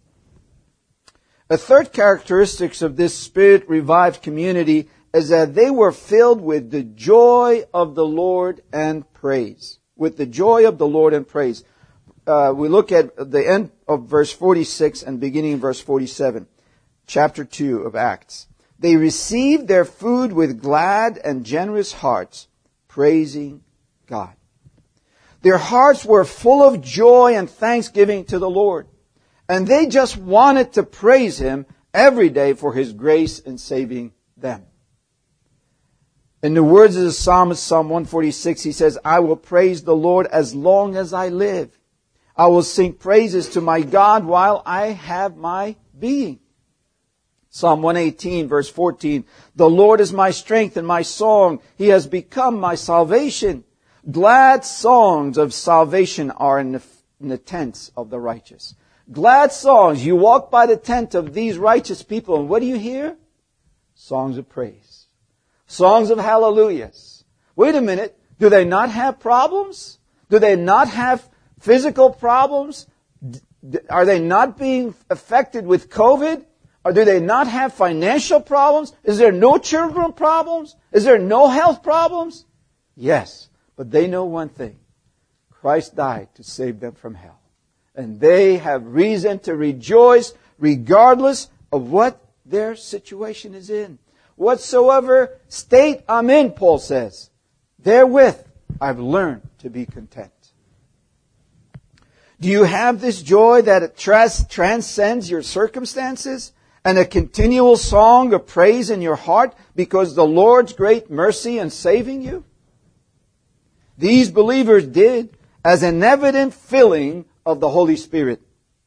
A third characteristic of this Spirit-revived community is that they were filled with the joy of the Lord and praise. With the joy of the Lord and praise. Uh, we look at the end of verse forty-six and beginning of verse forty-seven. Chapter two of Acts. They received their food with glad and generous hearts, praising God. Their hearts were full of joy and thanksgiving to the Lord. And they just wanted to praise Him every day for His grace in saving them. In the words of the psalmist, Psalm one forty-six, he says, I will praise the Lord as long as I live. I will sing praises to my God while I have my being. Psalm one eighteen, verse fourteen, the Lord is my strength and my song. He has become my salvation. Glad songs of salvation are in the, in the tents of the righteous. Glad songs. You walk by the tent of these righteous people, and what do you hear? Songs of praise. Songs of hallelujahs. Wait a minute. Do they not have problems? Do they not have physical problems? Are they not being affected with COVID? Or do they not have financial problems? Is there no children problems? Is there no health problems? Yes. But they know one thing. Christ died to save them from hell. And they have reason to rejoice regardless of what their situation is in. Whatsoever state I'm in, Paul says, therewith I've learned to be content. Do you have this joy that it trans- transcends your circumstances and a continual song of praise in your heart because the Lord's great mercy in saving you? These believers did as an evident filling of the Holy Spirit.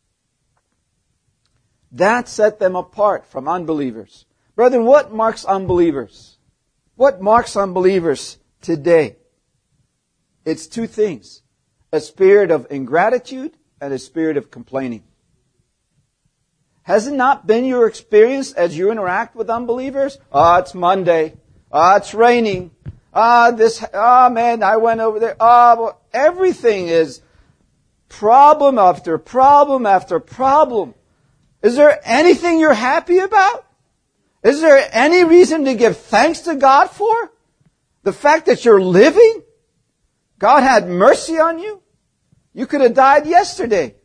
That set them apart from unbelievers. Brethren, what marks unbelievers? What marks unbelievers today? It's two things. A spirit of ingratitude and a spirit of complaining. Has it not been your experience as you interact with unbelievers? Ah, oh, it's Monday. Ah, oh, it's raining. Ah, oh, this, ah, oh, man, I went over there. Ah, oh, well, everything is problem after problem after problem. Is there anything you're happy about? Is there any reason to give thanks to God for? The fact that you're living? God had mercy on you? You could have died yesterday.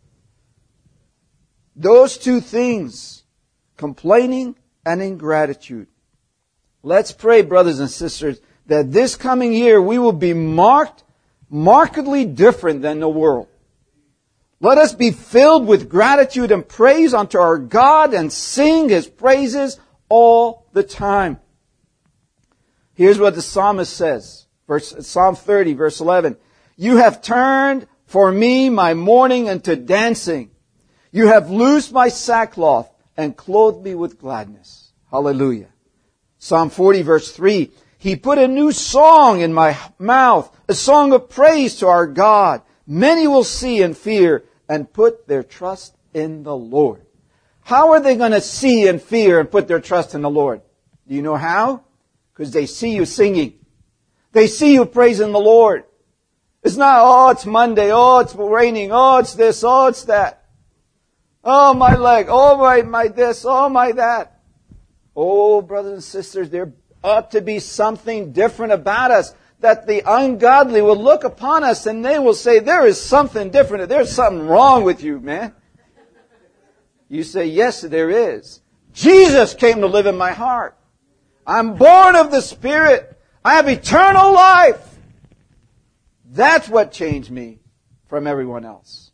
Those two things, complaining and ingratitude. Let's pray, brothers and sisters, that this coming year we will be marked, markedly different than the world. Let us be filled with gratitude and praise unto our God and sing His praises all the time. Here's what the psalmist says. Verse, Psalm thirty, verse eleven. You have turned for me my mourning into dancing. You have loosed my sackcloth and clothed me with gladness. Hallelujah. Psalm forty, verse three. He put a new song in my mouth, a song of praise to our God. Many will see and fear and put their trust in the Lord. How are they going to see and fear and put their trust in the Lord? Do you know how? Because they see you singing. They see you praising the Lord. It's not, oh, it's Monday, oh, it's raining, oh, it's this, oh, it's that. Oh, my leg, oh, my, my this, oh, my that. Oh, brothers and sisters, there ought to be something different about us, that the ungodly will look upon us and they will say, there is something different. There's something wrong with you, man. You say, yes, there is. Jesus came to live in my heart. I'm born of the Spirit. I have eternal life. That's what changed me from everyone else.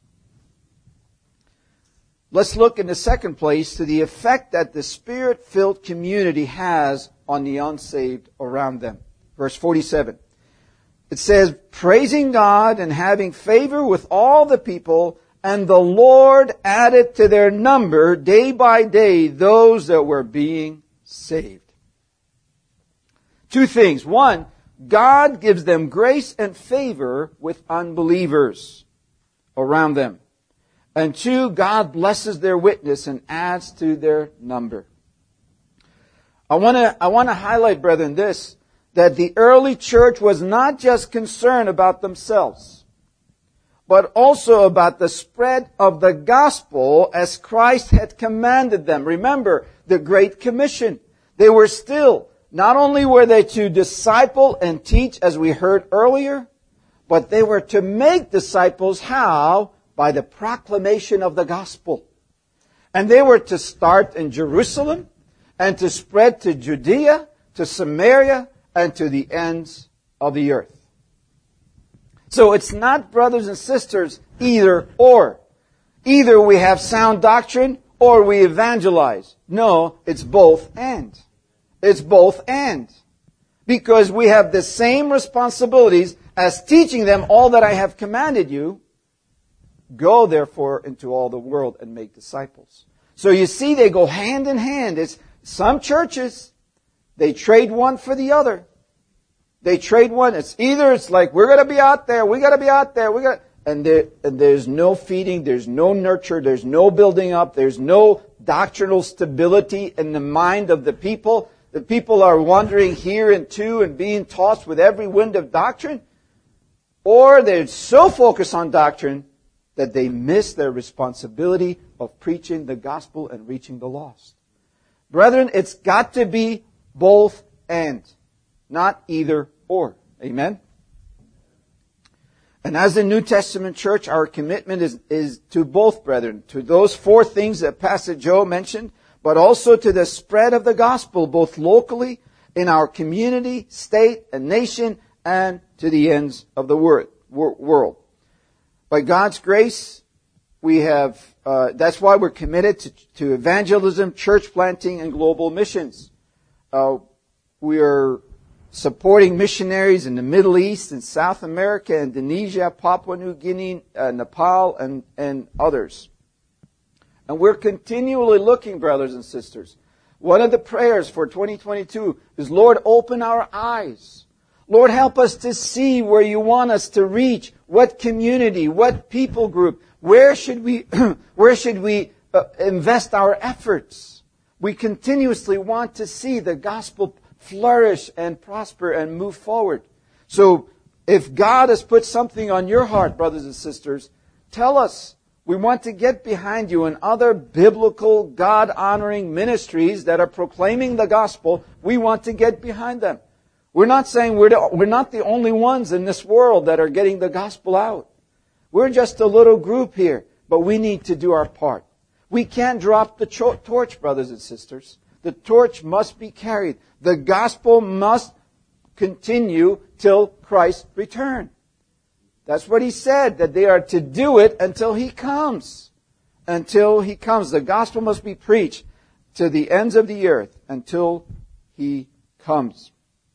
Let's look in the second place to the effect that the Spirit-filled community has on the unsaved around them. Verse forty-seven. It says, praising God and having favor with all the people, and the Lord added to their number day by day those that were being saved. Two things. One, God gives them grace and favor with unbelievers around them. And two, God blesses their witness and adds to their number. I want to I want to highlight, brethren, this, that the early church was not just concerned about themselves, but also about the spread of the gospel as Christ had commanded them. Remember the Great Commission. They were still, not only were they to disciple and teach, as we heard earlier, but they were to make disciples. How? By the proclamation of the gospel. And they were to start in Jerusalem and to spread to Judea, to Samaria, and to the ends of the earth. So it's not, brothers and sisters, either or. Either we have sound doctrine or we evangelize. No, it's both and. It's both and. Because we have the same responsibilities as teaching them all that I have commanded you. Go, therefore, into all the world and make disciples. So you see, they go hand in hand. It's some churches, they trade one for the other. They trade one. It's either it's like, we're going to be out there, we got to be out there, we got, and there, and there's no feeding, there's no nurture, there's no building up, there's no doctrinal stability in the mind of the people. The people are wandering here and to and being tossed with every wind of doctrine. Or they're so focused on doctrine that they miss their responsibility of preaching the gospel and reaching the lost. Brethren, it's got to be both and, not either or. Amen? And as the New Testament church, our commitment is, is to both, brethren, to those four things that Pastor Joe mentioned, but also to the spread of the gospel, both locally, in our community, state, and nation, and to the ends of the wor- wor- world. By God's grace, we have, uh, that's why we're committed to, to evangelism, church planting, and global missions. Uh, we are supporting missionaries in the Middle East and South America, Indonesia, Papua New Guinea, uh, Nepal, and, and others. And we're continually looking, brothers and sisters. One of the prayers for twenty twenty-two is, Lord, open our eyes. Lord, help us to see where you want us to reach, what community, what people group. Where should we, where should we uh, invest our efforts? We continuously want to see the gospel flourish and prosper and move forward. So, if God has put something on your heart, brothers and sisters, tell us. We want to get behind you in other biblical, God-honoring ministries that are proclaiming the gospel. We want to get behind them. We're not saying we're, the, we're not the only ones in this world that are getting the gospel out. We're just a little group here, but we need to do our part. We can't drop the cho- torch, brothers and sisters. The torch must be carried. The gospel must continue till Christ return. That's what he said, that they are to do it until he comes. Until he comes. The gospel must be preached to the ends of the earth until he comes.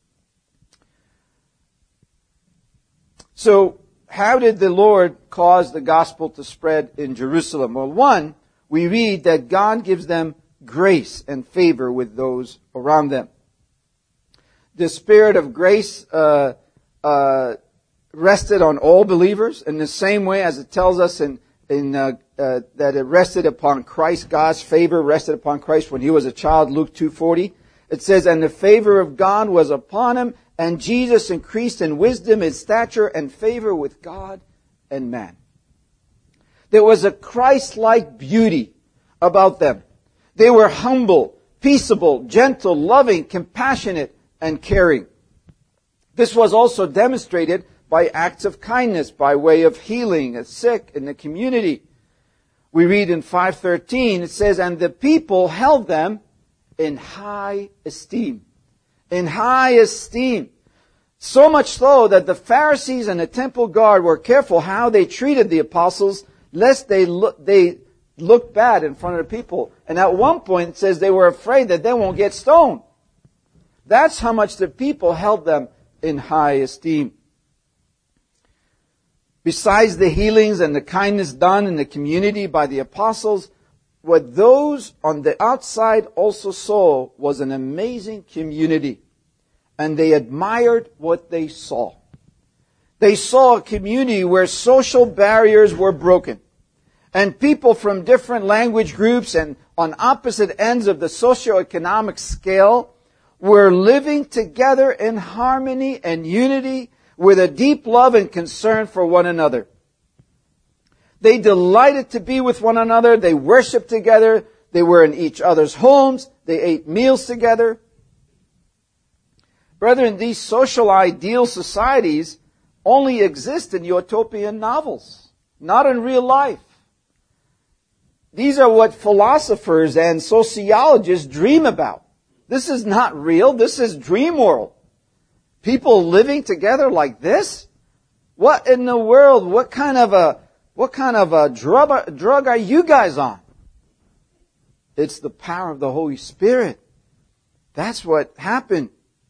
So, how did the Lord cause the gospel to spread in Jerusalem? Well, one, we read that God gives them grace and favor with those around them. The Spirit of grace uh, uh, rested on all believers in the same way as it tells us in, in uh, uh, that it rested upon Christ. God's favor rested upon Christ when he was a child, Luke two forty. It says, and the favor of God was upon him, and Jesus increased in wisdom, in stature, and favor with God and man. There was a Christ-like beauty about them. They were humble, peaceable, gentle, loving, compassionate, and caring. This was also demonstrated by acts of kindness, by way of healing the sick in the community. We read in five thirteen, it says, and the people held them in high esteem. In high esteem. So much so that the Pharisees and the temple guard were careful how they treated the apostles, lest they look, they looked bad in front of the people. And at one point it says they were afraid that they won't get stoned. That's how much the people held them in high esteem. Besides the healings and the kindness done in the community by the apostles, what those on the outside also saw was an amazing community. And they admired what they saw. They saw a community where social barriers were broken. And people from different language groups and on opposite ends of the socioeconomic scale were living together in harmony and unity with a deep love and concern for one another. They delighted to be with one another. They worshiped together. They were in each other's homes. They ate meals together. Brethren, these social ideal societies only exist in utopian novels, not in real life. These are what philosophers and sociologists dream about. This is not real. This is dream world. People living together like this? What in the world? What kind of a what kind of a drug, drug are you guys on? It's the power of the Holy Spirit. That's what happened.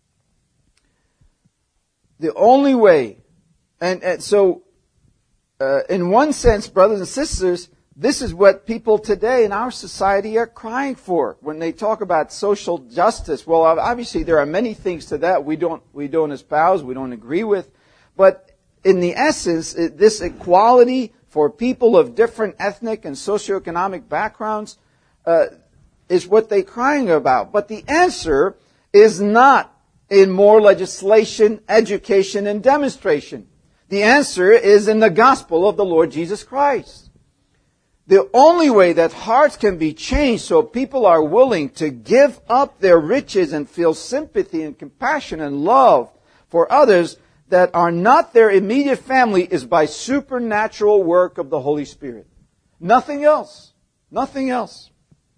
The only way, and, and so, uh, in one sense, brothers and sisters, this is what people today in our society are crying for when they talk about social justice. Well, obviously there are many things to that we don't we don't espouse, we don't agree with, but in the essence, this equality for people of different ethnic and socioeconomic backgrounds uh, is what they're crying about. But the answer is not in more legislation, education, and demonstration. The answer is in the gospel of the Lord Jesus Christ. The only way that hearts can be changed so people are willing to give up their riches and feel sympathy and compassion and love for others that are not their immediate family is by supernatural work of the Holy Spirit. Nothing else. Nothing else.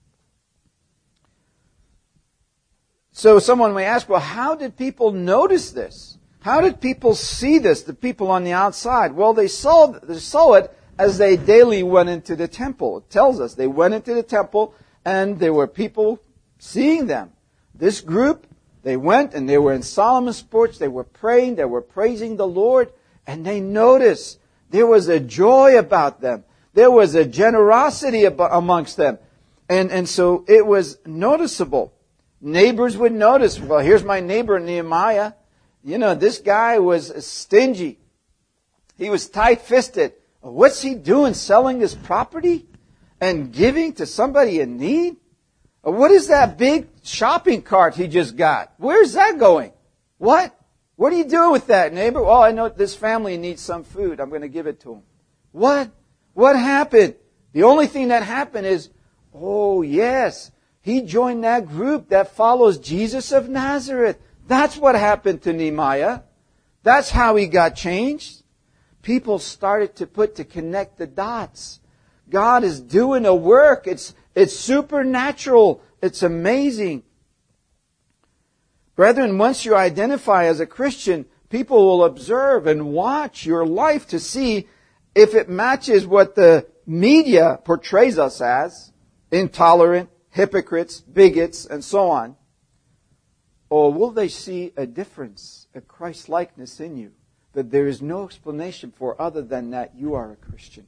So someone may ask, well, how did people notice this? How did people see this, the people on the outside? Well, they saw, they saw it as they daily went into the temple. It tells us they went into the temple and there were people seeing them. This group, they went and they were in Solomon's porch. They were praying. They were praising the Lord. And they noticed there was a joy about them. There was a generosity amongst them. And, and so it was noticeable. Neighbors would notice, well, here's my neighbor Nehemiah. You know, this guy was stingy. He was tight-fisted. What's he doing, selling his property and giving to somebody in need? What is that big shopping cart he just got? Where's that going? What? What are you doing with that, neighbor? Well, I know this family needs some food. I'm going to give it to them. What? What happened? The only thing that happened is, oh, yes, he joined that group that follows Jesus of Nazareth. That's what happened to Nehemiah. That's how he got changed. People started to put, to connect the dots. God is doing a work. It's, it's supernatural. It's amazing. Brethren, once you identify as a Christian, people will observe and watch your life to see if it matches what the media portrays us as, intolerant, hypocrites, bigots, and so on. Or will they see a difference, a Christ-likeness in you, that there is no explanation for other than that you are a Christian?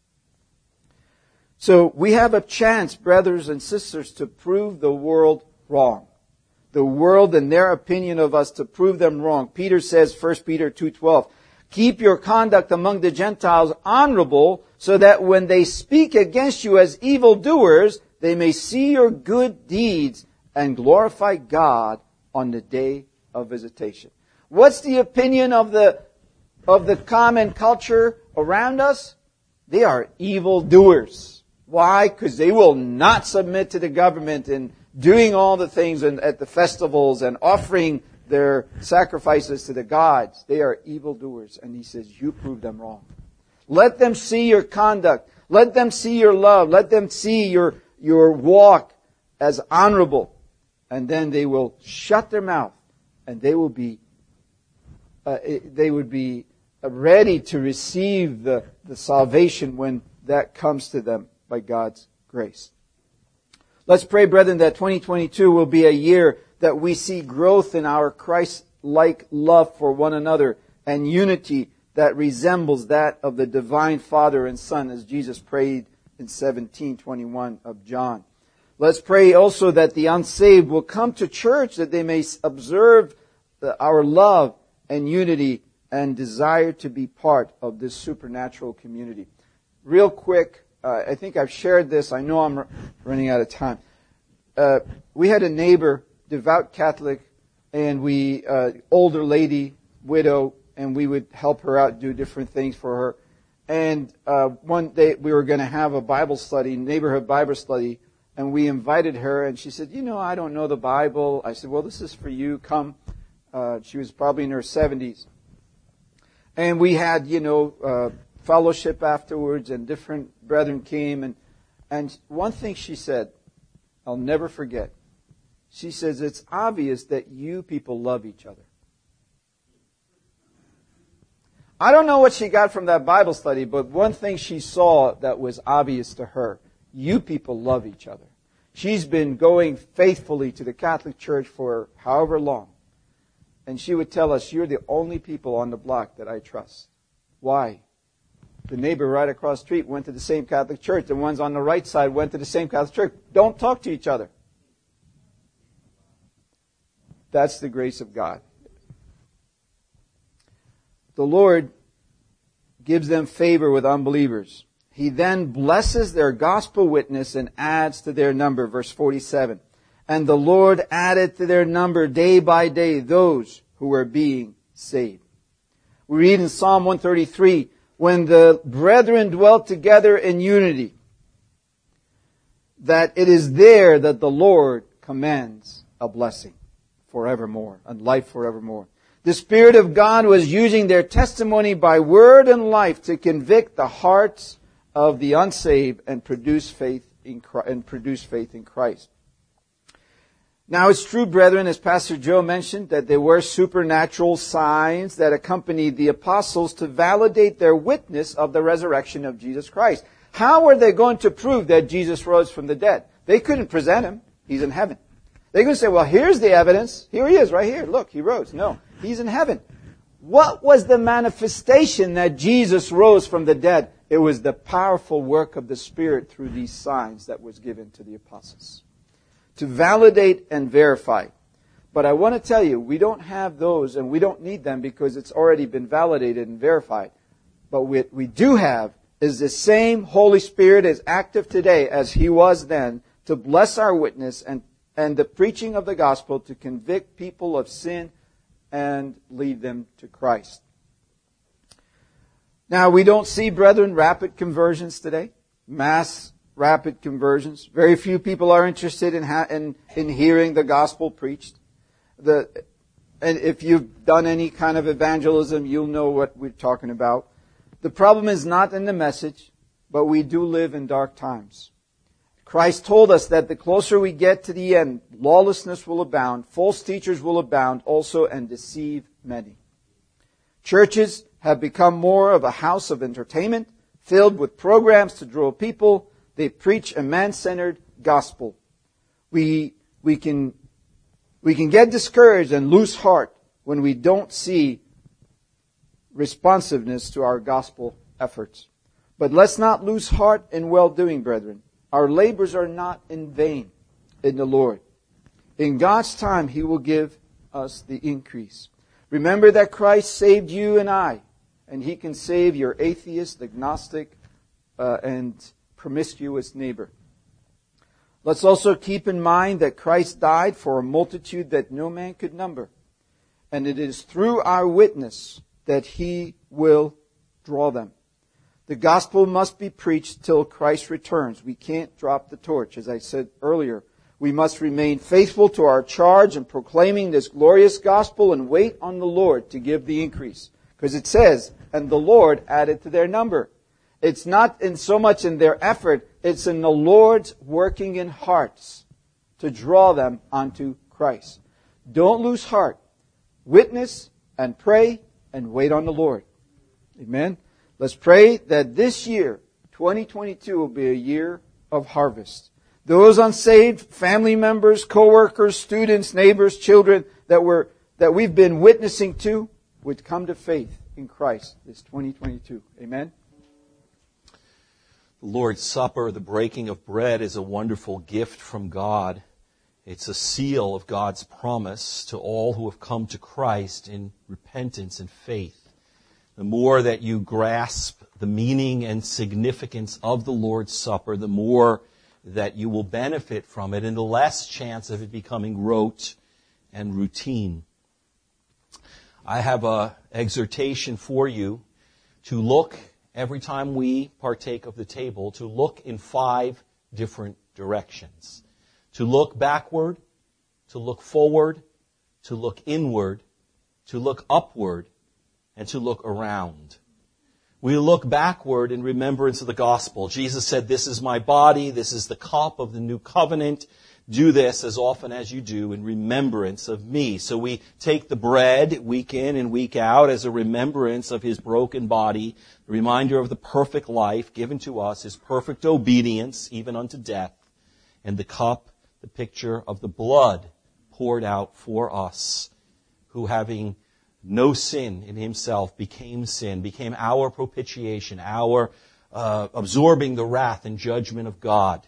So we have a chance, brothers and sisters, to prove the world wrong. The world and their opinion of us, to prove them wrong. Peter says, First Peter two twelve, keep your conduct among the Gentiles honorable, so that when they speak against you as evildoers, they may see your good deeds and glorify God on the day of visitation. What's the opinion of the of the common culture around us? They are evildoers. Why? Because they will not submit to the government in doing all the things in, at the festivals and offering their sacrifices to the gods. They are evildoers. And he says, you prove them wrong. Let them see your conduct. Let them see your love. Let them see your, your walk as honorable. And then they will shut their mouth and they will be, uh, they would be ready to receive the, the salvation when that comes to them by God's grace. Let's pray, brethren, that twenty twenty-two will be a year that we see growth in our Christ-like love for one another and unity that resembles that of the divine Father and Son, as Jesus prayed in seventeen twenty-one of John. Let's pray also that the unsaved will come to church, that they may observe our love and unity and desire to be part of this supernatural community. Real quick, uh, I think I've shared this. I know I'm r- running out of time. Uh, we had a neighbor, devout Catholic, and we, uh, older lady, widow, and we would help her out, do different things for her. And uh, one day we were going to have a Bible study, neighborhood Bible study, and we invited her, and she said, you know, I don't know the Bible. I said, well, this is for you. Come. Uh, she was probably in her seventies. And we had, you know, uh, fellowship afterwards, and different brethren came. And, and one thing she said, I'll never forget. She says, it's obvious that you people love each other. I don't know what she got from that Bible study, but one thing she saw that was obvious to her, you people love each other. She's been going faithfully to the Catholic Church for however long. And she would tell us, you're the only people on the block that I trust. Why? The neighbor right across the street went to the same Catholic church. The ones on the right side went to the same Catholic church. Don't talk to each other. That's the grace of God. The Lord gives them favor with unbelievers. He then blesses their gospel witness and adds to their number. Verse forty-seven. And the Lord added to their number day by day those who were being saved. We read in Psalm one thirty-three, when the brethren dwelt together in unity, that it is there that the Lord commands a blessing forevermore and life forevermore. The Spirit of God was using their testimony by word and life to convict the hearts of the unsaved and produce faith in Christ, and produce faith in Christ. Now it's true, brethren, as Pastor Joe mentioned, that there were supernatural signs that accompanied the apostles to validate their witness of the resurrection of Jesus Christ. How were they going to prove that Jesus rose from the dead? They couldn't present Him. He's in heaven. They couldn't say, well, here's the evidence. Here He is, right here. Look, He rose. No, He's in heaven. What was the manifestation that Jesus rose from the dead? It was the powerful work of the Spirit through these signs that was given to the apostles to validate and verify. But I want to tell you, we don't have those, and we don't need them because it's already been validated and verified. But what we do have is the same Holy Spirit is active today as He was then to bless our witness and, and the preaching of the gospel to convict people of sin and lead them to Christ. Now, we don't see, brethren, rapid conversions today. Mass rapid conversions. Very few people are interested in ha- in, in hearing the gospel preached. The, and if you've done any kind of evangelism, you'll know what we're talking about. The problem is not in the message, but we do live in dark times. Christ told us that the closer we get to the end, lawlessness will abound, false teachers will abound also, and deceive many. Churches have become more of a house of entertainment, filled with programs to draw people. They preach a man-centered gospel. We, we can, we can get discouraged and lose heart when we don't see responsiveness to our gospel efforts. But let's not lose heart in well-doing, brethren. Our labors are not in vain in the Lord. In God's time, He will give us the increase. Remember that Christ saved you and I, and He can save your atheist, agnostic, uh, and promiscuous neighbor. Let's also keep in mind that Christ died for a multitude that no man could number. And it is through our witness that He will draw them. The gospel must be preached till Christ returns. We can't drop the torch. As I said earlier, we must remain faithful to our charge in proclaiming this glorious gospel and wait on the Lord to give the increase. Because it says, and the Lord added to their number. It's not in so much in their effort, it's in the Lord's working in hearts to draw them unto Christ. Don't lose heart. Witness and pray and wait on the Lord. Amen. Let's pray that this year, twenty twenty-two, will be a year of harvest. Those unsaved, family members, co-workers, students, neighbors, children that we're, that we've been witnessing to would come to faith in Christ this twenty twenty-two. Amen. The Lord's Supper, the breaking of bread, is a wonderful gift from God. It's a seal of God's promise to all who have come to Christ in repentance and faith. The more that you grasp the meaning and significance of the Lord's Supper, the more that you will benefit from it and the less chance of it becoming rote and routine. I have an exhortation for you to look, every time we partake of the table, to look in five different directions. To look backward, to look forward, to look inward, to look upward, and to look around. We look backward in remembrance of the gospel. Jesus said, "This is my body, this is the cup of the new covenant. Do this as often as you do in remembrance of me." So we take the bread week in and week out as a remembrance of his broken body, a reminder of the perfect life given to us, his perfect obedience, even unto death, and the cup, the picture of the blood poured out for us, who having no sin in himself became sin, became our propitiation, our uh, absorbing the wrath and judgment of God.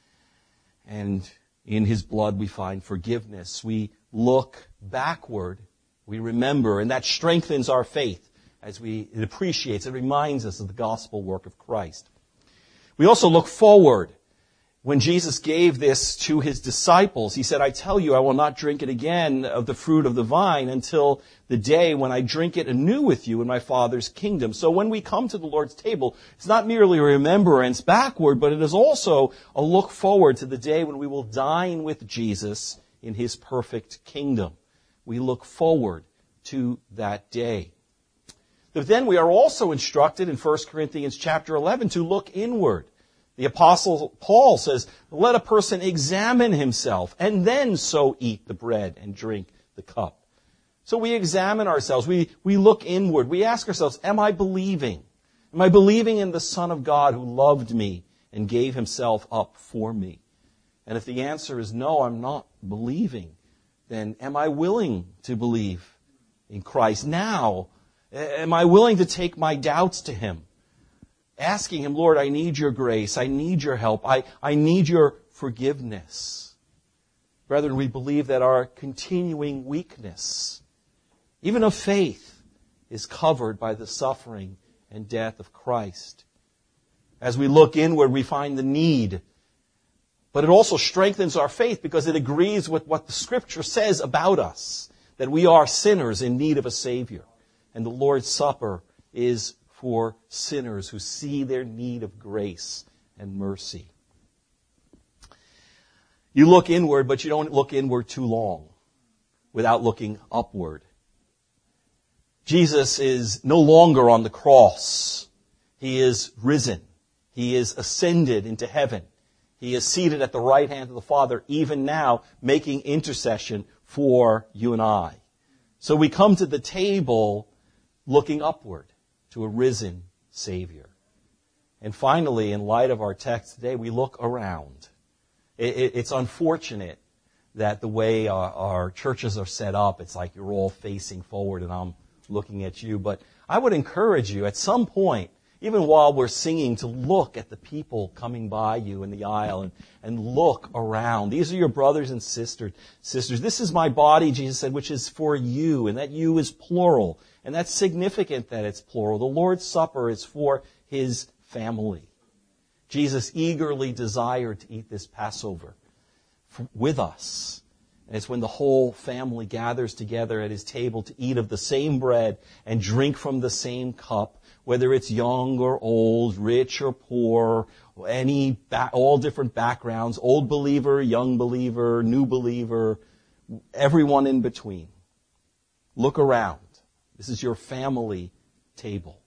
And in his blood we find forgiveness. We look backward, we remember, and that strengthens our faith as we, it appreciates, it reminds us of the gospel work of Christ. We also look forward. When Jesus gave this to his disciples, he said, "I tell you, I will not drink it again of the fruit of the vine until the day when I drink it anew with you in my Father's kingdom." So when we come to the Lord's table, it's not merely a remembrance backward, but it is also a look forward to the day when we will dine with Jesus in his perfect kingdom. We look forward to that day. But then we are also instructed in First Corinthians chapter eleven to look inward. The Apostle Paul says, "Let a person examine himself, and then so eat the bread and drink the cup." So we examine ourselves. We, we look inward. We ask ourselves, am I believing? Am I believing in the Son of God who loved me and gave himself up for me? And if the answer is no, I'm not believing, then am I willing to believe in Christ now? Am I willing to take my doubts to him? Asking him, "Lord, I need your grace. I need your help. I, I need your forgiveness." Brethren, we believe that our continuing weakness, even of faith, is covered by the suffering and death of Christ. As we look inward, we find the need. But it also strengthens our faith because it agrees with what the Scripture says about us, that we are sinners in need of a Savior. And the Lord's Supper is for sinners who see their need of grace and mercy. You look inward, but you don't look inward too long without looking upward. Jesus is no longer on the cross. He is risen. He is ascended into heaven. He is seated at the right hand of the Father, even now making intercession for you and I. So we come to the table looking upward to a risen Savior. And finally, in light of our text today, we look around. It, it, it's unfortunate that the way our, our churches are set up, it's like you're all facing forward and I'm looking at you. But I would encourage you at some point, even while we're singing, to look at the people coming by you in the aisle and, and look around. These are your brothers and sisters. Sisters, this is my body, Jesus said, which is for you, and that you is plural. And that's significant that it's plural. The Lord's Supper is for his family. Jesus eagerly desired to eat this Passover with us. And it's when the whole family gathers together at his table to eat of the same bread and drink from the same cup, whether it's young or old, rich or poor, any all different backgrounds, old believer, young believer, new believer, everyone in between. Look around. This is your family table.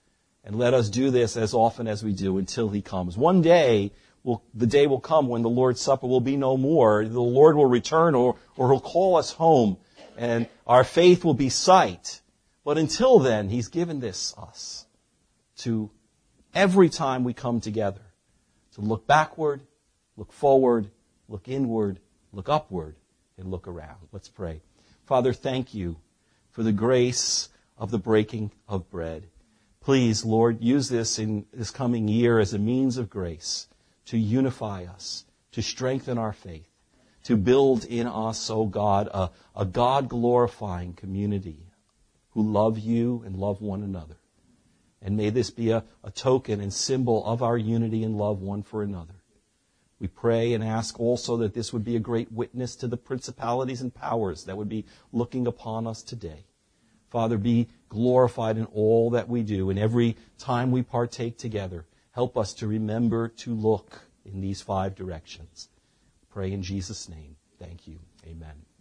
And let us do this as often as we do until he comes. One day, will, the day will come when the Lord's Supper will be no more. The Lord will return, or, or he'll call us home, and our faith will be sight. But until then, he's given this us to every time we come together, to look backward, look forward, look inward, look upward, and look around. Let's pray. Father, thank you for the grace of the breaking of bread. Please, Lord, use this in this coming year as a means of grace to unify us, to strengthen our faith, to build in us, O God, a, a God-glorifying community who love you and love one another. And may this be a, a token and symbol of our unity and love one for another. We pray and ask also that this would be a great witness to the principalities and powers that would be looking upon us today. Father, be glorified in all that we do, and every time we partake together, help us to remember to look in these five directions. Pray in Jesus' name. Thank you. Amen.